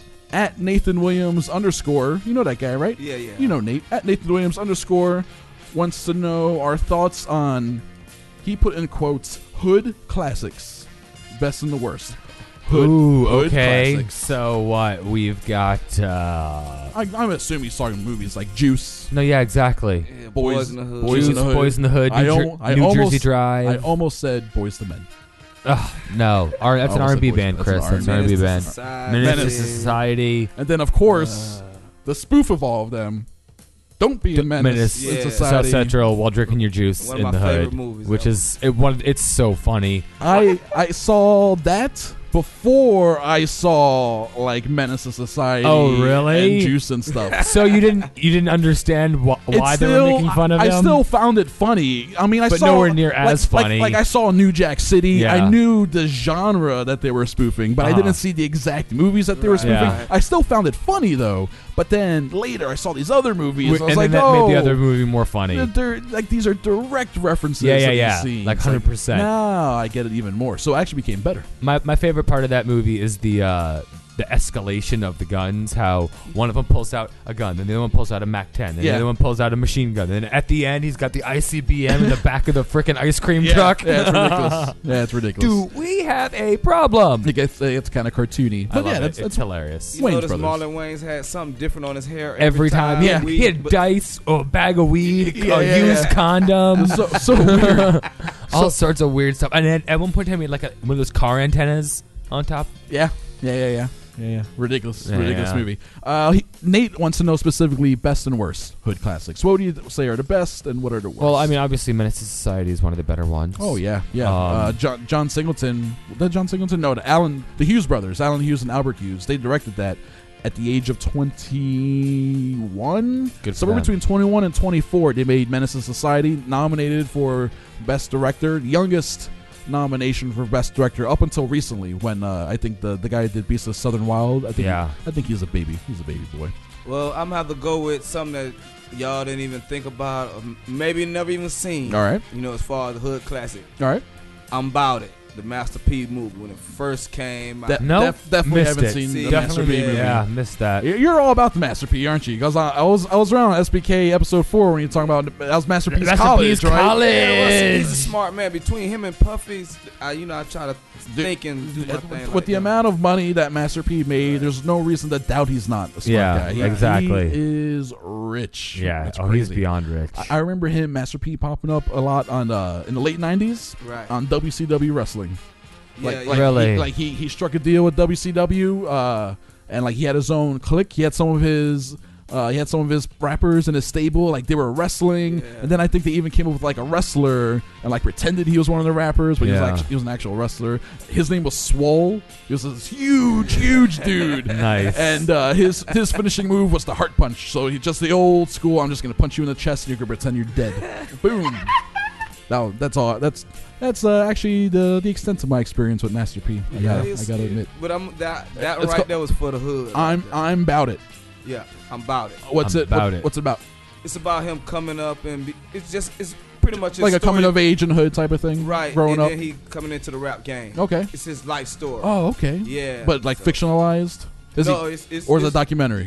B: At Nathan Williams underscore. You know that guy, right?
D: Yeah, yeah.
B: You know Nate. At Nathan Williams underscore wants to know our thoughts on, he put in quotes, hood classics. Best and the worst. Hood,
C: Ooh,
B: hood
C: okay.
B: classics.
C: So what? We've got. uh
B: I, I'm assuming he's talking movies like Juice.
C: No, yeah, exactly.
D: Yeah,
B: Boys-
D: Boys in the Hood.
B: Boys
C: Juice,
B: in the Hood.
C: Boys in the Hood, New,
B: I
C: Jer-
B: al- I
C: New
B: almost-
C: Jersey Drive.
B: I almost said Boys to Men.
C: Ugh, no, R- that's
B: I
C: an
B: almost
C: R and B
B: said Boys-
C: band,
B: that's an
C: Chris. That's an
B: R
C: R
B: and
C: and
B: B.
C: B band.
D: Society.
C: Menace to
B: Menace.
C: Society.
B: And then, of course,
D: Uh,
B: the spoof of all of them. Don't be a menace,
C: Menace
B: in
D: Yeah.
C: South
B: society.
C: Central while drinking your juice
D: One of
C: in
D: my
C: the
D: favorite
C: hood,
D: movies,
C: which
D: though.
C: is it. One, it's so funny.
B: I I saw that before I saw like Menace to Society.
C: Oh, really?
B: And Juice and stuff.
C: So you didn't you didn't understand wh- why
B: It's
C: they
B: still-
C: were making fun of
B: I,
C: him?
B: I still found it funny. I mean, I
C: But
B: saw
C: nowhere near
B: like-
C: as
B: like,
C: funny.
B: Like, I saw New Jack City.
C: Yeah.
B: I knew the genre that they were spoofing, but I
C: Uh-huh.
B: didn't see the exact movies that they were
D: Right.
B: spoofing.
C: Yeah.
B: I still found it funny though. But then later, I saw these other movies.
C: Wi-
B: I was
C: and
B: like,
C: then that
B: oh,
C: made the other movie more funny.
B: They're, they're- like these are direct references.
C: Yeah, yeah,
B: to these
C: yeah.
B: scenes.
C: Like one hundred percent.
B: Now I get it even more. So it actually became better.
C: My my favorite part of that movie is the uh, the escalation of the guns. How one of them pulls out a gun, then the other one pulls out a Mac ten, and
B: Yeah.
C: the other one pulls out a machine gun. And at the end, he's got the I C B M in the back of the freaking ice cream truck.
B: Yeah, it's ridiculous. Yeah, it's ridiculous.
C: Do we have a problem?
B: It gets, it's kind of cartoony.
C: I
B: But
C: love
B: yeah,
C: it.
B: that's,
C: It's
B: that's
C: hilarious.
D: You
B: Wayans
D: notice
B: Brothers.
D: Marlon Wayans had something different on his hair every,
C: Every time,
B: Yeah.
C: he, he had
D: but-
C: dice, or a bag of weed,
B: Yeah,
C: a
B: yeah,
C: used
B: yeah.
C: condom,
B: so, so weird.
C: all
B: So-
C: sorts of weird stuff. And then at one point in time, he had like a, one of those car antennas on top.
B: Yeah, yeah, yeah, yeah. Yeah, yeah. Ridiculous,
C: Yeah,
B: ridiculous
C: yeah.
B: movie. Uh, he, Nate wants to know specifically best and worst hood classics. What do you say are the best and what are the worst?
C: Well, I mean, obviously, Menace to Society is one of the better ones.
B: oh yeah, yeah.
C: Um,
B: uh, John, John Singleton, that John Singleton, no, the Alan, the Hughes brothers, Alan Hughes and Albert Hughes. They directed that at the age of twenty-one.
C: Good for
B: Somewhere
C: them.
B: between twenty-one and twenty-four, they made Menace to Society, nominated for Best Director, youngest nomination for Best Director up until recently when uh, I think the the guy who did Beast of Southern Wild. I think
C: Yeah.
B: I think he's a baby. He's a baby boy.
D: Well, I'm gonna have to go with something that y'all didn't even think about, or m- maybe never even seen.
B: All right,
D: You know, as far as the hood classic,
B: all right.
D: I'm About It, the Master P movie when it first came out.
B: That,
C: Nope,
B: def- definitely
C: missed
B: haven't
C: it.
B: seen
D: See,
B: the Master
D: definitely,
B: P
D: yeah.
B: movie.
C: Yeah, missed that.
B: You- You're all about the Master P, aren't you? Because I, I was I was around S B K episode four when you talking about that was Master P's
C: Master
B: college,
C: P's
B: right?
C: college.
D: Yeah, well, he's a smart man. Between him and Puffy's, I, you know, I try to
B: Dude,
D: think and do my
B: with
D: thing.
B: with
D: like
B: the
D: that.
B: amount of money that Master P made, there's no reason to doubt he's not a smart
C: Yeah,
B: guy. He-
C: exactly.
B: He is rich.
C: Yeah.
B: It's
C: Oh, he's
B: crazy.
C: beyond rich.
B: I, I remember him, Master P, popping up a lot on uh, in the late nineties
D: right?
B: on W C W Wrestling. Like,
D: yeah,
B: like
D: yeah.
C: Really?
B: he, like he he struck a deal with W C W, uh, and like he had his own clique. He had some of his. Uh, he had some of his rappers in his stable, like they were wrestling,
D: Yeah.
B: and then I think they even came up with like a wrestler and like pretended he was one of the rappers, but he,
C: Yeah.
B: was actually, he was an actual wrestler. His name was Swole. He was this huge, huge dude.
C: Nice.
B: And uh, his his finishing move was the heart punch. So he just the old school. I'm just gonna punch you in the chest, and you can pretend you're dead. Boom. That, that's all. That's that's uh, actually the the extent of my experience with Master P. I
D: Yeah,
B: gotta, I
D: it's-
B: gotta admit.
D: But I'm that that
B: It's
D: right
B: co-
D: there was for the hood.
B: I'm I'm about it.
D: Yeah, I'm about it.
B: What's
C: I'm
B: it?
C: about
B: what-
C: it.
B: What's it about?
D: It's about him coming up and be, it's just it's pretty much his
B: Like a
D: story.
B: coming of age and hood type of thing.
D: right?
B: Growing
D: and
B: up.
D: then he coming into the rap game.
B: Okay.
D: It's his life story.
B: Oh, okay.
D: Yeah,
B: But like
D: so-
B: fictionalized? Is
D: no,
B: he,
D: it's, it's
B: or is it a
D: it's,
B: documentary?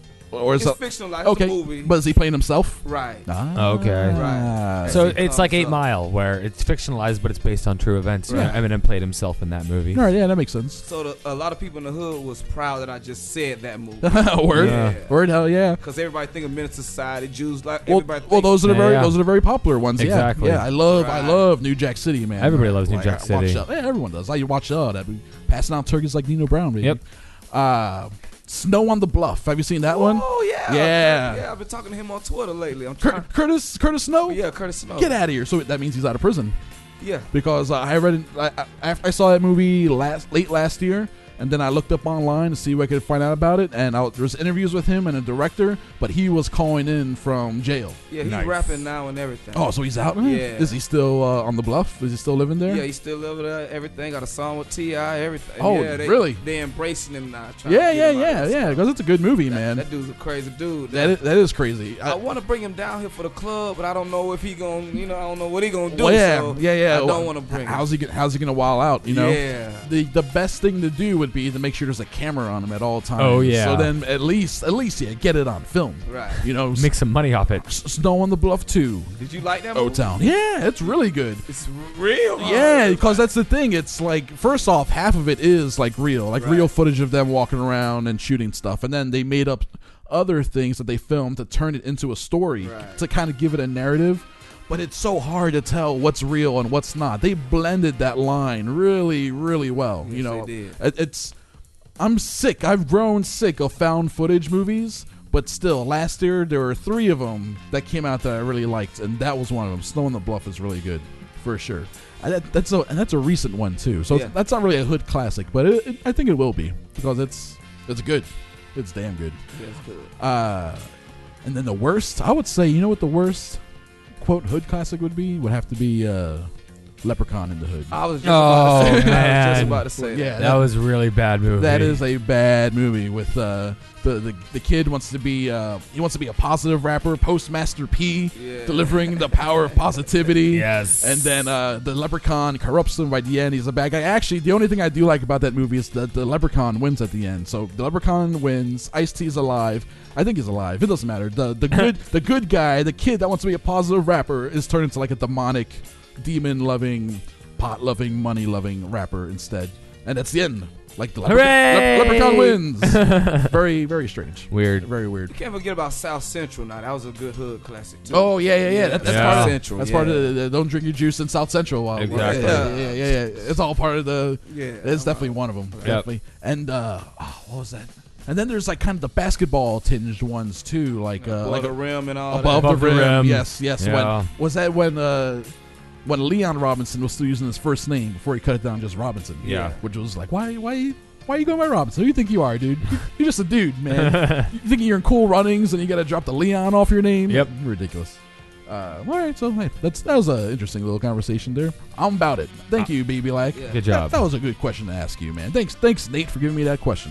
B: Or is
D: it's
B: it
D: fictional. Like
B: okay?
D: it's a movie.
B: But is he playing himself?
D: right.
B: Ah,
C: Okay.
D: Right.
C: So
D: As he
C: it's like
D: comes
C: Eight
D: up.
C: Mile, where it's fictionalized, but it's based on true events.
B: Right.
C: Eminem played himself in that movie.
B: All right, yeah, that makes sense.
D: So the, a lot of people in the hood was proud that I just said that movie.
B: Word,
D: Yeah.
B: word, hell yeah.
D: Because everybody think of Menace to Society, Jews like
B: Well,
D: everybody.
B: well,
D: think-
B: those are the
C: Yeah,
B: very
C: yeah.
B: those are the very popular ones.
C: Exactly.
B: Yeah, yeah. I love I
D: Right.
B: love New Jack City, man.
C: Everybody loves New
B: Like,
C: Jack
B: I watch
C: City.
B: that- yeah, everyone does. I watch all that. We passing out turkeys like Nino Brown, baby.
C: Yep.
B: Uh, Snow on the Bluff. Have you seen that one?
D: Oh yeah,
B: Yeah.
D: yeah. I've been talking to him on Twitter lately. I'm
B: Cur-
D: trying.
B: Curtis Curtis Snow.
D: Yeah, Curtis Snow.
B: Get out of here. So that means he's out of prison
D: Yeah.
B: because uh, I read it. I, I, I saw that movie last late last year. And then I looked up online to see what I could find out about it, and I, there was interviews with him and a director, but he was calling in from jail.
D: Yeah, he's
C: Nice.
D: rapping now and everything.
B: Oh, so he's out? now?
D: Yeah.
B: Is he still uh, on the bluff? Is he still living there?
D: Yeah, he still over there. Everything got a song with T I Everything.
B: Oh,
D: yeah, they,
B: really?
D: They embracing him now. trying
B: Yeah,
D: to
B: yeah,
D: get him out of
B: yeah,
D: that
B: yeah.
D: stuff.
B: Because it's a good movie,
D: That,
B: man.
D: that dude's a crazy dude.
B: That is, that is crazy.
D: I
B: I,
D: want to bring him down here for the club, but I don't know if he gonna, you know, I don't know what he gonna do.
B: well, yeah,
D: so
B: yeah, yeah.
D: I don't
B: Well,
D: want to bring him.
B: How's he? Get, how's he gonna wile out? You know.
D: Yeah.
B: The the best thing to do would be to make sure there's a camera on him at all times.
C: Oh, yeah.
B: So then at least at least yeah, get it on film.
D: Right.
B: You know.
C: Make some money off it.
B: S- Snow on the Bluff two.
D: Did you like that
B: O
D: movie?
B: Town. Yeah, it's really good.
D: It's real. huh?
B: Yeah, because that's the thing. It's like, first off, half of it is like real, like
D: Right.
B: real footage of them walking around and shooting stuff, and then they made up other things that they filmed to turn it into a story
D: Right.
B: to kind of give it a narrative. But it's so hard to tell what's real and what's not. They blended that line really, really well.
D: Yes,
B: you know,
D: they did.
B: It- it's. I'm sick. I've grown sick of found footage movies. But still, last year there were three of them that came out that I really liked, and that was one of them. Snow on the Bluff is really good, for sure. And that, that's a and that's a recent one too. So
D: Yeah.
B: it's, that's not really a hood classic, but it, it, I think it will be because it's it's good. It's damn good.
D: That's good.
B: Uh, and then the worst, I would say, you know what the worst quote hood classic would be? Would have to be uh, Leprechaun in the Hood.
D: I was just
C: Oh,
D: about to say that. I was
C: man.
D: just about to say that.
B: Yeah,
C: That was a really bad movie.
B: That is a bad movie with uh, the, the the kid wants to be uh, he wants to be a positive rapper, Postmaster P,
D: Yeah.
B: delivering the power of positivity.
C: Yes.
B: And then uh, the leprechaun corrupts him by the end. He's a bad guy. Actually, the only thing I do like about that movie is that the leprechaun wins at the end. So the leprechaun wins. Ice-T is alive. I think he's alive. It doesn't matter. The the good the good guy, the kid that wants to be a positive rapper, is turned into like a demonic, demon-loving, pot-loving, money-loving rapper instead. And that's the end. Like the lepre-
C: Hooray!
B: lep- leprechaun wins. very very strange.
C: Weird.
B: Very weird.
D: You can't forget about South Central now. That was a good hood classic too.
B: Oh yeah, yeah, yeah. That, that's
C: Yeah.
B: part of
D: Central.
B: That's
D: yeah.
B: part of the, the don't drink your juice in South Central. While
C: Exactly.
B: Yeah, yeah, yeah, yeah, yeah. It's all part of the.
D: Yeah.
B: It's definitely one of them.
C: Yep.
B: Definitely. And uh, oh, what was that? And then there's like kind of the basketball tinged ones too, like uh,
D: Above
B: like
D: the rim and all
B: above,
D: that.
C: Above
B: the,
C: the
B: rim.
C: rim.
B: Yes, yes.
C: Yeah.
B: When was that when uh, when Leon Robinson was still using his first name before he cut it down to just Robinson?
C: Yeah.
B: Which was like, why, why, why are you going by Robinson? Who do you think you are, dude? You're just a dude, man. You thinking you're in Cool Runnings and you got to drop the Leon off your name?
C: Yep.
B: Ridiculous. Uh, all right, so hey, that's that was an interesting little conversation there. I'm about it. Thank you, Baby Lack.
D: Yeah.
C: Good
B: That,
C: job.
B: that was a good question to ask you, man. Thanks, thanks, Nate, for giving me that question.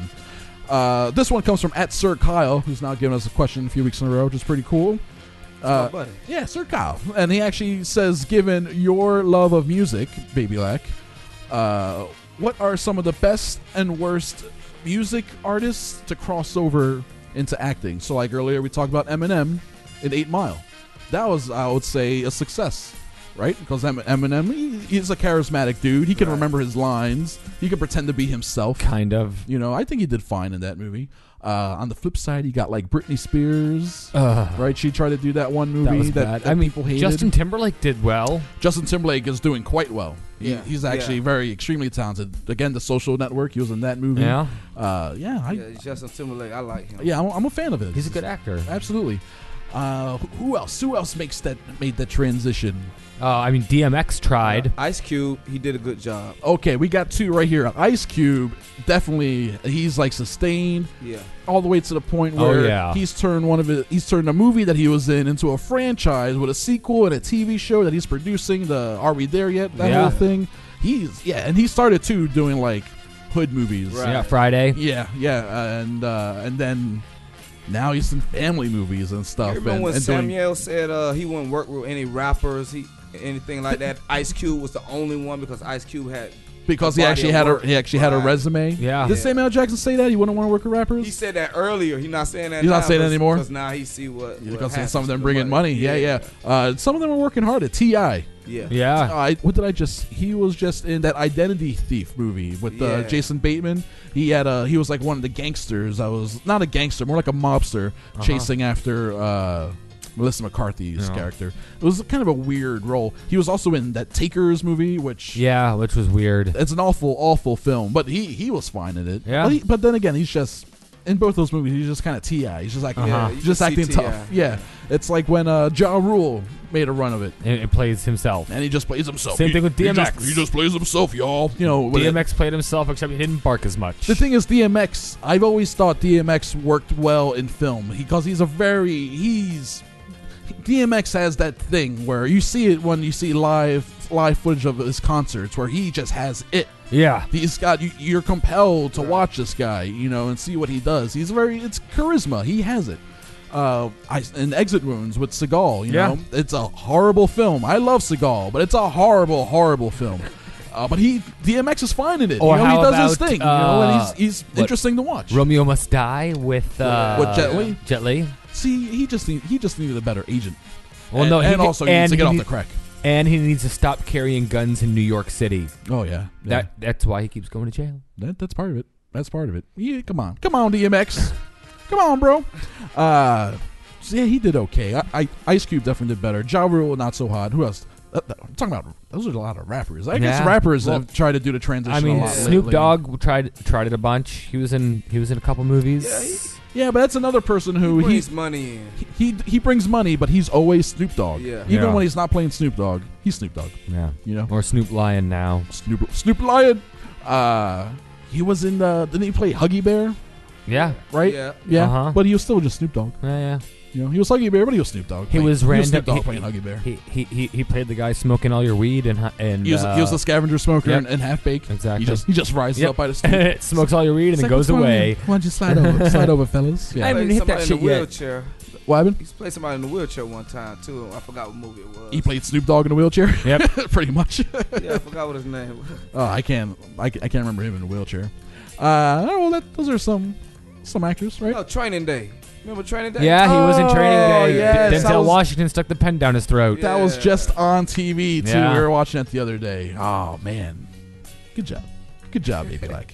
B: Uh, this one comes from at Sir Kyle, who's now given us a question a few weeks in a row, which is pretty cool.
D: My
B: Uh,
D: buddy.
B: yeah, Sir Kyle, and he actually says, given your love of music, Baby Lack, uh, what are some of the best and worst music artists to cross over into acting? So, like earlier, we talked about Eminem in Eight Mile. That was, I would say, a success, right? Because Em- Eminem, he, he's a charismatic dude. He can
D: Right.
B: remember his lines. He can pretend to be himself.
C: Kind of.
B: You know, I think he did fine in that movie. Uh, on the flip side, you got like Britney Spears,
C: Ugh.
B: right? She tried to do that one movie
C: That was
B: that,
C: bad.
B: that
C: I mean,
B: people hated.
C: Justin Timberlake did well.
B: Justin Timberlake is doing quite well. He,
D: Yeah,
B: he's actually
D: yeah.
B: very extremely talented. Again, The Social Network. He was in that movie.
C: Yeah.
B: Uh, yeah, I,
D: Yeah, Justin Timberlake. I like him.
B: yeah, I'm, I'm a fan of his.
C: He's a good actor.
B: Absolutely. Uh, who- who else? Who else makes that made that transition?
C: Uh, I mean, D M X tried.
D: Ice Cube. He did a good job.
B: Okay, we got two right here. Ice Cube, definitely. He's like sustained
D: Yeah.
B: all the way to the point
C: Oh,
B: where
C: yeah.
B: he's turned one of it. He's turned a movie that he was in into a franchise with a sequel and a T V show that he's producing. The Are We There Yet? That
C: Yeah.
B: whole thing. He's yeah, and he started too doing like hood movies.
D: Right.
C: Yeah, Friday.
B: Yeah, yeah, uh, and uh, and then now he's in family movies and stuff.
D: You remember
B: and,
D: when
B: and doing-
D: Samuel said uh, he wouldn't work with any rappers, he anything like that? Ice Cube was the only one because Ice Cube had
B: because
D: a
B: he
D: body
B: actually
D: of
B: had a
D: work.
B: he actually had a
D: Right.
B: resume.
C: Yeah.
B: Did
D: Yeah.
B: Samuel Jackson say that he wouldn't want to work with rappers?
D: He said that earlier. He's not saying that.
B: He's
D: now
B: not saying that
D: because-
B: anymore?
D: Because now he see what. what
B: because
D: happens
B: some of them
D: to
B: bring
D: the
B: in money. Yeah, yeah. Uh, some of them are working hard at T I
D: yeah.
C: Yeah.
B: I, what did I just? He was just in that Identity Thief movie with uh,
D: Yeah.
B: Jason Bateman. He had a. He was like one of the gangsters. I was not a gangster, more like a mobster
C: Uh-huh.
B: chasing after uh, Melissa McCarthy's
C: Yeah.
B: character. It was kind of a weird role. He was also in that Takers movie, which
C: Yeah, which was weird.
B: it's an awful, awful film. But he he was fine in it.
C: Yeah.
B: But, he, but then again, he's just. In both those movies, he's just kind of T I. He's just like,
C: Uh-huh.
B: yeah,
C: You
B: he's just
D: can see
B: acting
D: T I.
B: tough. Yeah. It's like when uh, Ja Rule made a run of it.
C: It, it plays himself.
B: And he just plays himself.
C: Same
B: He-
C: thing with
B: he
C: D M X.
B: just- He just, plays himself, y'all. You know, with
C: D M
B: it.
C: X played himself, except he didn't bark as much.
B: The thing is, D M X. I've always thought D M X worked well in film because he's a very he's. D M X has that thing where you see it when you see live live footage of his concerts where he just has it.
C: Yeah.
B: He's got you, you're compelled to watch this guy, you know, and see what he does. He's very it's charisma. He has it. Uh, I, in Exit Wounds with Seagal, you
C: Yeah.
B: know, it's a horrible film. I love Seagal, but it's a horrible, horrible film. Uh, but he D M X is fine in it.
C: Or
B: you know,
C: how
B: he does his
C: about,
B: thing, you know, and
C: uh,
B: he's he's
C: what-
B: interesting to watch.
C: Romeo Must Die with uh,
B: With Jet Li?
C: Jet Li.
B: See, he just need, he just needed a better agent.
C: Well,
B: and,
C: no, he
B: and
C: ne-
B: also he
C: and
B: needs to
C: he
B: get off
C: need-
B: the crack.
C: And he needs to stop carrying guns in New York City.
B: Oh yeah, yeah.
C: That that's why he keeps going to jail.
B: That, that's part of it. That's part of it. Yeah, come on, come on, D M X, come on, bro. Uh, so yeah, he did okay. I, I Ice Cube definitely did better. Ja Rule not so hot. Who else? Uh, uh, I'm talking about those are a lot of rappers. I guess
C: Yeah.
B: rappers
C: Well,
B: have tried to do the transition.
C: I mean,
B: a lot
C: Snoop
B: lately.
C: Dogg tried tried it a bunch. He was in he was in a couple movies.
D: Yeah, he-
B: Yeah, but that's another person who
D: He
B: he
D: brings money in.
B: he he brings money, but he's always Snoop Dogg.
D: Yeah.
B: Even
C: Yeah.
B: when he's not playing Snoop Dogg, he's Snoop Dogg.
C: Yeah.
B: You know,
C: Or Snoop Lion now.
B: Snoop Snoop Lion. Uh, he was in the. Didn't he play Huggy Bear?
C: Yeah.
B: Right.
D: Yeah.
B: Yeah.
C: Uh-huh.
B: But he was still just Snoop Dogg.
C: Yeah, yeah.
B: You know, he was Huggy Bear, but he was Snoop Dogg.
C: He
B: playing-
C: was
B: He was
C: random.
B: Snoop Dogg
C: he,
B: playing Huggy Bear.
C: He, he he he played the guy smoking all your weed and hu- and
B: He was,
C: uh,
B: he was the scavenger smoker
C: yep.
B: and, and half baked.
C: Exactly.
B: He just he just rises
C: Yep.
B: up by the stoop.
C: smokes all your weed and then goes away.
B: Why don't you slide over, slide over, fellas?
C: I
B: Yeah.
C: haven't
D: Played
C: hit that
D: somebody
C: shit
D: in the
C: yet.
D: wheelchair.
B: What happened?
D: He played somebody in the wheelchair one time too. I forgot what movie it was.
B: He played Snoop Dogg in a wheelchair.
C: Yep.
B: Pretty much.
D: Yeah, I forgot what his name was.
B: Oh, I can't. I, ca- I can't remember him in a wheelchair. Uh, oh, well, that, those are some some actors, right?
D: Oh, Training Day. Remember Training Day?
C: Yeah, he was in Training
B: Oh,
C: Day.
B: yes, I
C: Denzel
B: was-
C: Washington stuck the pen down his throat.
B: That was
D: Yeah.
B: just on T V too.
C: Yeah.
B: We were watching it the other day. Oh man, good job, good job, baby. Like,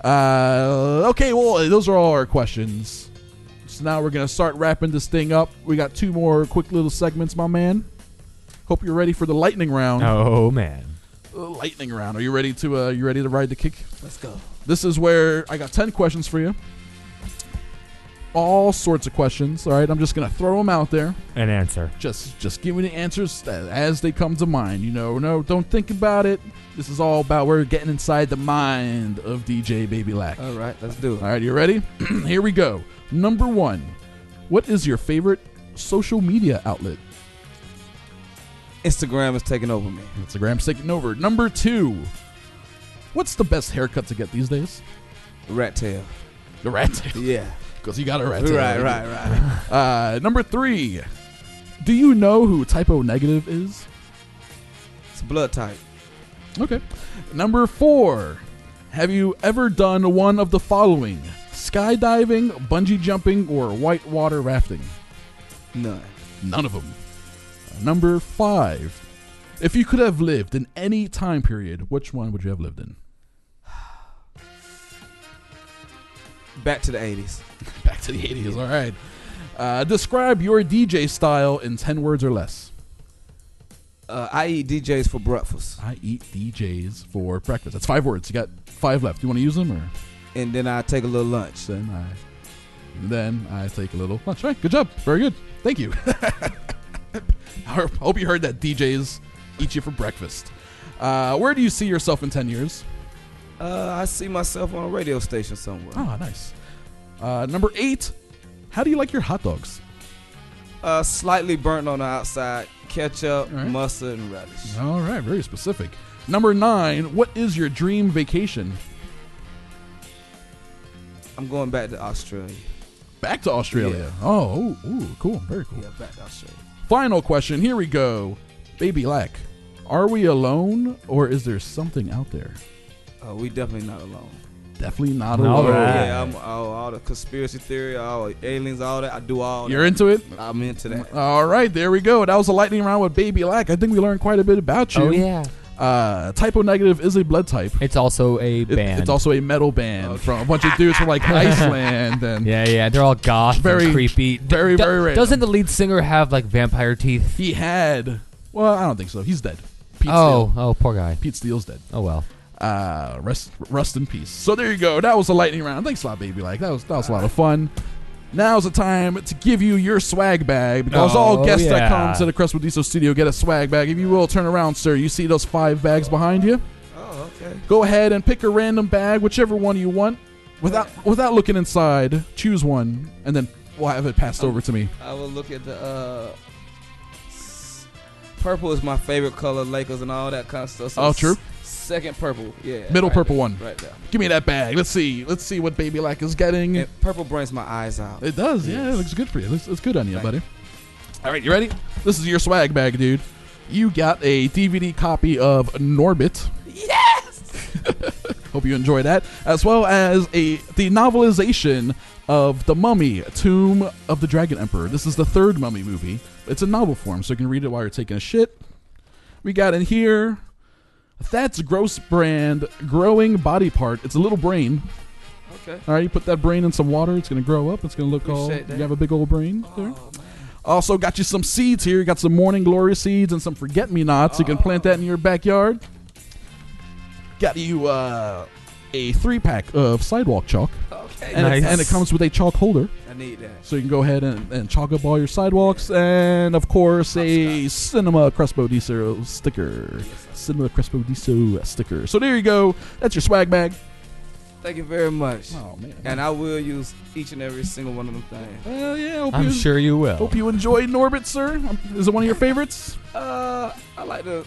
B: uh, okay, well, those are all our questions. So now we're gonna start wrapping this thing up. We got two more quick little segments, my man. Hope you're ready for the lightning round.
C: Oh man.
B: The lightning round. Are you ready to? Uh, you ready to ride the kick?
D: Let's go.
B: This is where I got ten questions for you. All sorts of questions. All right, I'm just gonna throw them out there.
C: An answer.
B: Just, just give me the answers a- as they come to mind. You know, no, don't think about it. This is all about we're getting inside the mind of D J Baby Lack.
D: All right, let's do it.
B: All right, you ready? Here we go. Number one. What is your favorite social media outlet?
D: Instagram is taking over me.
B: Instagram's taking over. Number two. What's the best haircut to get these days?
D: Rat tail.
B: The rat tail.
D: Yeah.
B: Because you got a rat tail.
D: Right, right, right.
B: Uh, number three. Do you know who Typo Negative is?
D: It's blood type.
B: Okay. Number four. Have you ever done one of the following? Skydiving, bungee jumping, or whitewater rafting?
D: None.
B: None of them. Uh, number five. If you could have lived in any time period, which one would you have lived in?
D: Back to the eighties.
B: Back to the eighties. All right. Uh, describe your D J style in ten words or less.
D: Uh, I eat D Js for breakfast,
B: I eat D Js for breakfast. That's five words. You got five left. You want to use them or?
D: and then I take a little lunch.
B: Then I, then I take a little lunch. All right, good job. Very good. Thank you. I hope you heard that D Js eat you for breakfast. Uh, where do you see yourself in ten years?
D: Uh, I see myself on a radio station somewhere.
B: Oh, nice. Uh, number eight. How do you like your hot dogs?
D: Uh, slightly burnt on the outside, ketchup,
B: All right.
D: mustard, and relish.
B: All right, very specific. Number nine. What is your dream vacation?
D: I'm going back to Australia.
B: back to Australia.
D: Yeah.
B: Oh, ooh, ooh, cool. Very cool.
D: Yeah, back to Australia.
B: Final question. Here we go. Baby Lack, are we alone or is there something out there?
D: Uh, we definitely not alone.
B: Definitely not
C: All
B: alone.
C: right.
D: Yeah, I'm all, all the conspiracy theory, all aliens, all that. I do all
B: You're
D: that.
B: into it?
D: I'm into that.
B: All right, there we go. That was a lightning round with Baby Lack. I think we learned quite a bit about you.
C: Oh yeah.
B: Uh, Typo Negative is a blood type.
C: It's also a
B: It-
C: band.
B: it's also a metal band
D: Okay.
B: from a bunch of dudes from like Iceland and
C: yeah, yeah. They're all goth,
B: Very-
C: and creepy.
B: very,
C: Do-
B: very random.
C: Doesn't the lead singer have like vampire teeth?
B: he had. Well, I don't think so. He's dead. Pete
C: Oh,
B: Steele.
C: oh, poor guy.
B: Pete Steele's dead.
C: Oh well.
B: Uh, rest, rest in peace. So there you go. That was a lightning round. Thanks a lot, Baby Like. That was that was a lot of fun. Now's the time to give you your swag bag because
C: Oh,
B: all guests that
C: yeah.
B: come to the Crestwood Diesel studio get a swag bag. If you will, turn around, sir. You see those five bags behind you?
D: Oh, okay.
B: Go ahead and pick a random bag, whichever one you want, without without looking inside. Choose one, and then we'll have it passed over to me.
D: I will look at the uh, s- purple is my favorite color, Lakers and all that kind of stuff. So
B: Oh, true.
D: s- Second purple, yeah.
B: Middle
D: right
B: purple
D: there,
B: one.
D: right there.
B: Give me that bag. Let's see. Let's see what Baby Lack is getting.
D: And purple brings my eyes out.
B: It does, yeah.
D: Yes.
B: It looks good for you. It looks, it's good on you,
D: Thank
B: buddy. All right, you ready? This is your swag bag, dude. You got a D V D copy of Norbit.
D: Yes.
B: Hope you enjoy that, as well as a the novelization of The Mummy: Tomb of the Dragon Emperor. This is the third Mummy movie. It's in novel form, so you can read it while you're taking a shit. We got in here That's Gross brand growing body part. It's a little brain.
D: Okay.
B: All right, you put that brain in some water. It's gonna grow up. It's gonna look all.
D: Appreciate that.
B: You have a big old brain there.
D: Oh, man.
B: Also got you some seeds here. You got some morning glory seeds and some forget me nots. You can plant that in your backyard. Got you uh, a three pack of sidewalk chalk,
D: Okay.
B: and, it,
C: Nice.
B: and it comes with a chalk holder,
D: I need that.
B: so you can go ahead and, and chalk up all your sidewalks. And of course, a Cinema Crespo Diso sticker. Cinema Crespo Diso sticker. So there you go. That's your swag bag.
D: Thank you very much.
B: Oh man.
D: And I will use each and every single one of them things.
B: Hell yeah. Hope
C: I'm
B: you,
C: sure you will.
B: Hope you enjoyed Norbit, sir. Is it one of your favorites?
D: Uh, I like the.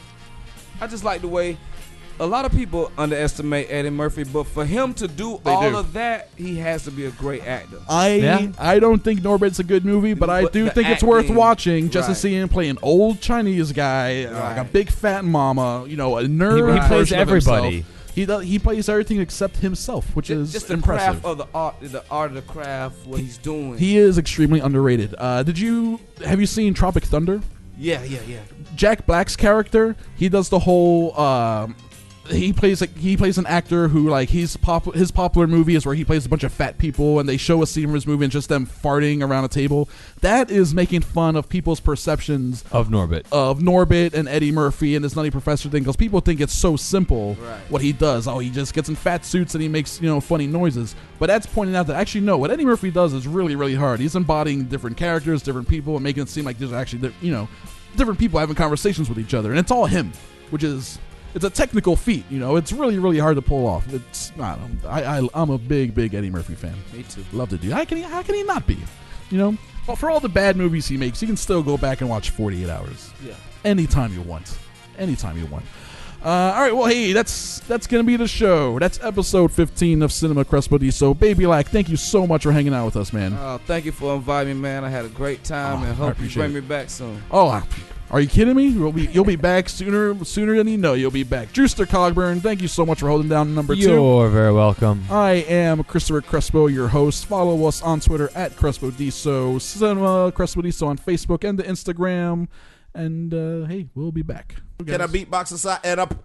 D: I just like the way a lot of people underestimate Eddie Murphy, but for him to do
B: They
D: all
B: do.
D: of that, he has to be a great actor.
B: I
C: Yeah.
B: I don't think Norbit's a good movie, but I
D: But
B: do
D: the
B: think it's worth
D: acting,
B: watching just to
D: right.
B: see him play an old Chinese guy, like a
D: Right.
B: big fat mama, you know, a nerd.
C: He- he plays
B: version of himself.
C: everybody.
B: He does, he plays everything except himself, which
D: Ju-
B: is
D: just the
B: impressive.
D: craft of the art, the art of the craft, what he's doing.
B: He is extremely underrated. Uh, did you have you seen Tropic Thunder?
D: yeah, yeah, yeah.
B: Jack Black's character, he does the whole. Um, he plays like he plays an actor who like he's pop. His popular movie is where he plays a bunch of fat people, and they show a scene from his movie and just them farting around a table. That is making fun of people's perceptions
C: Of Norbit.
B: of Norbit and Eddie Murphy and this Nutty Professor thing, because people think it's so simple
D: Right.
B: what he does. Oh, he just gets in fat suits and he makes, you know, funny noises. But that's pointing out that actually no, what Eddie Murphy does is really, really hard. He's embodying different characters, different people, and making it seem like there's actually, di- you know, different people having conversations with each other, and it's all him, which is. It's a technical feat, you know. It's really, really hard to pull off. It's I don't. I, I I'm a big, big Eddie Murphy fan.
D: Me too.
B: Love the dude. How can he? How can he not be? You know, well, for all the bad movies he makes, you can still go back and watch forty-eight hours
D: Yeah.
B: anytime you want. Anytime you want. Uh, all right. Well, hey, that's that's gonna be the show. That's episode fifteen of Cinema Crespo Diso. Baby Lack, thank you so much for hanging out with us, man.
D: Uh, thank you for inviting me, man. I had a great time,
B: Oh,
D: and
B: I
D: hope you
B: appreciate
D: bring
B: it.
D: me back soon.
B: Oh, I- are you kidding me? You'll be you'll be back sooner sooner than you know. You'll be back. Drewster Cogburn, thank you so much for holding down number two.
C: You're very welcome.
B: I am Christopher Crespo, your host. Follow us on Twitter at Crespo Diso, Cinema Crespo Diso on Facebook and the Instagram. And uh, hey, we'll be back.
A: Can I beatbox aside and up?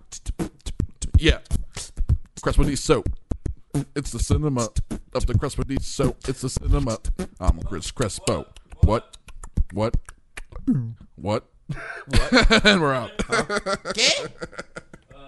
B: Yeah. Crespo Diso. It's the cinema of the Crespo Diso. It's the cinema. I'm Chris Crespo. What? What? What? What? And we're out.
A: Okay.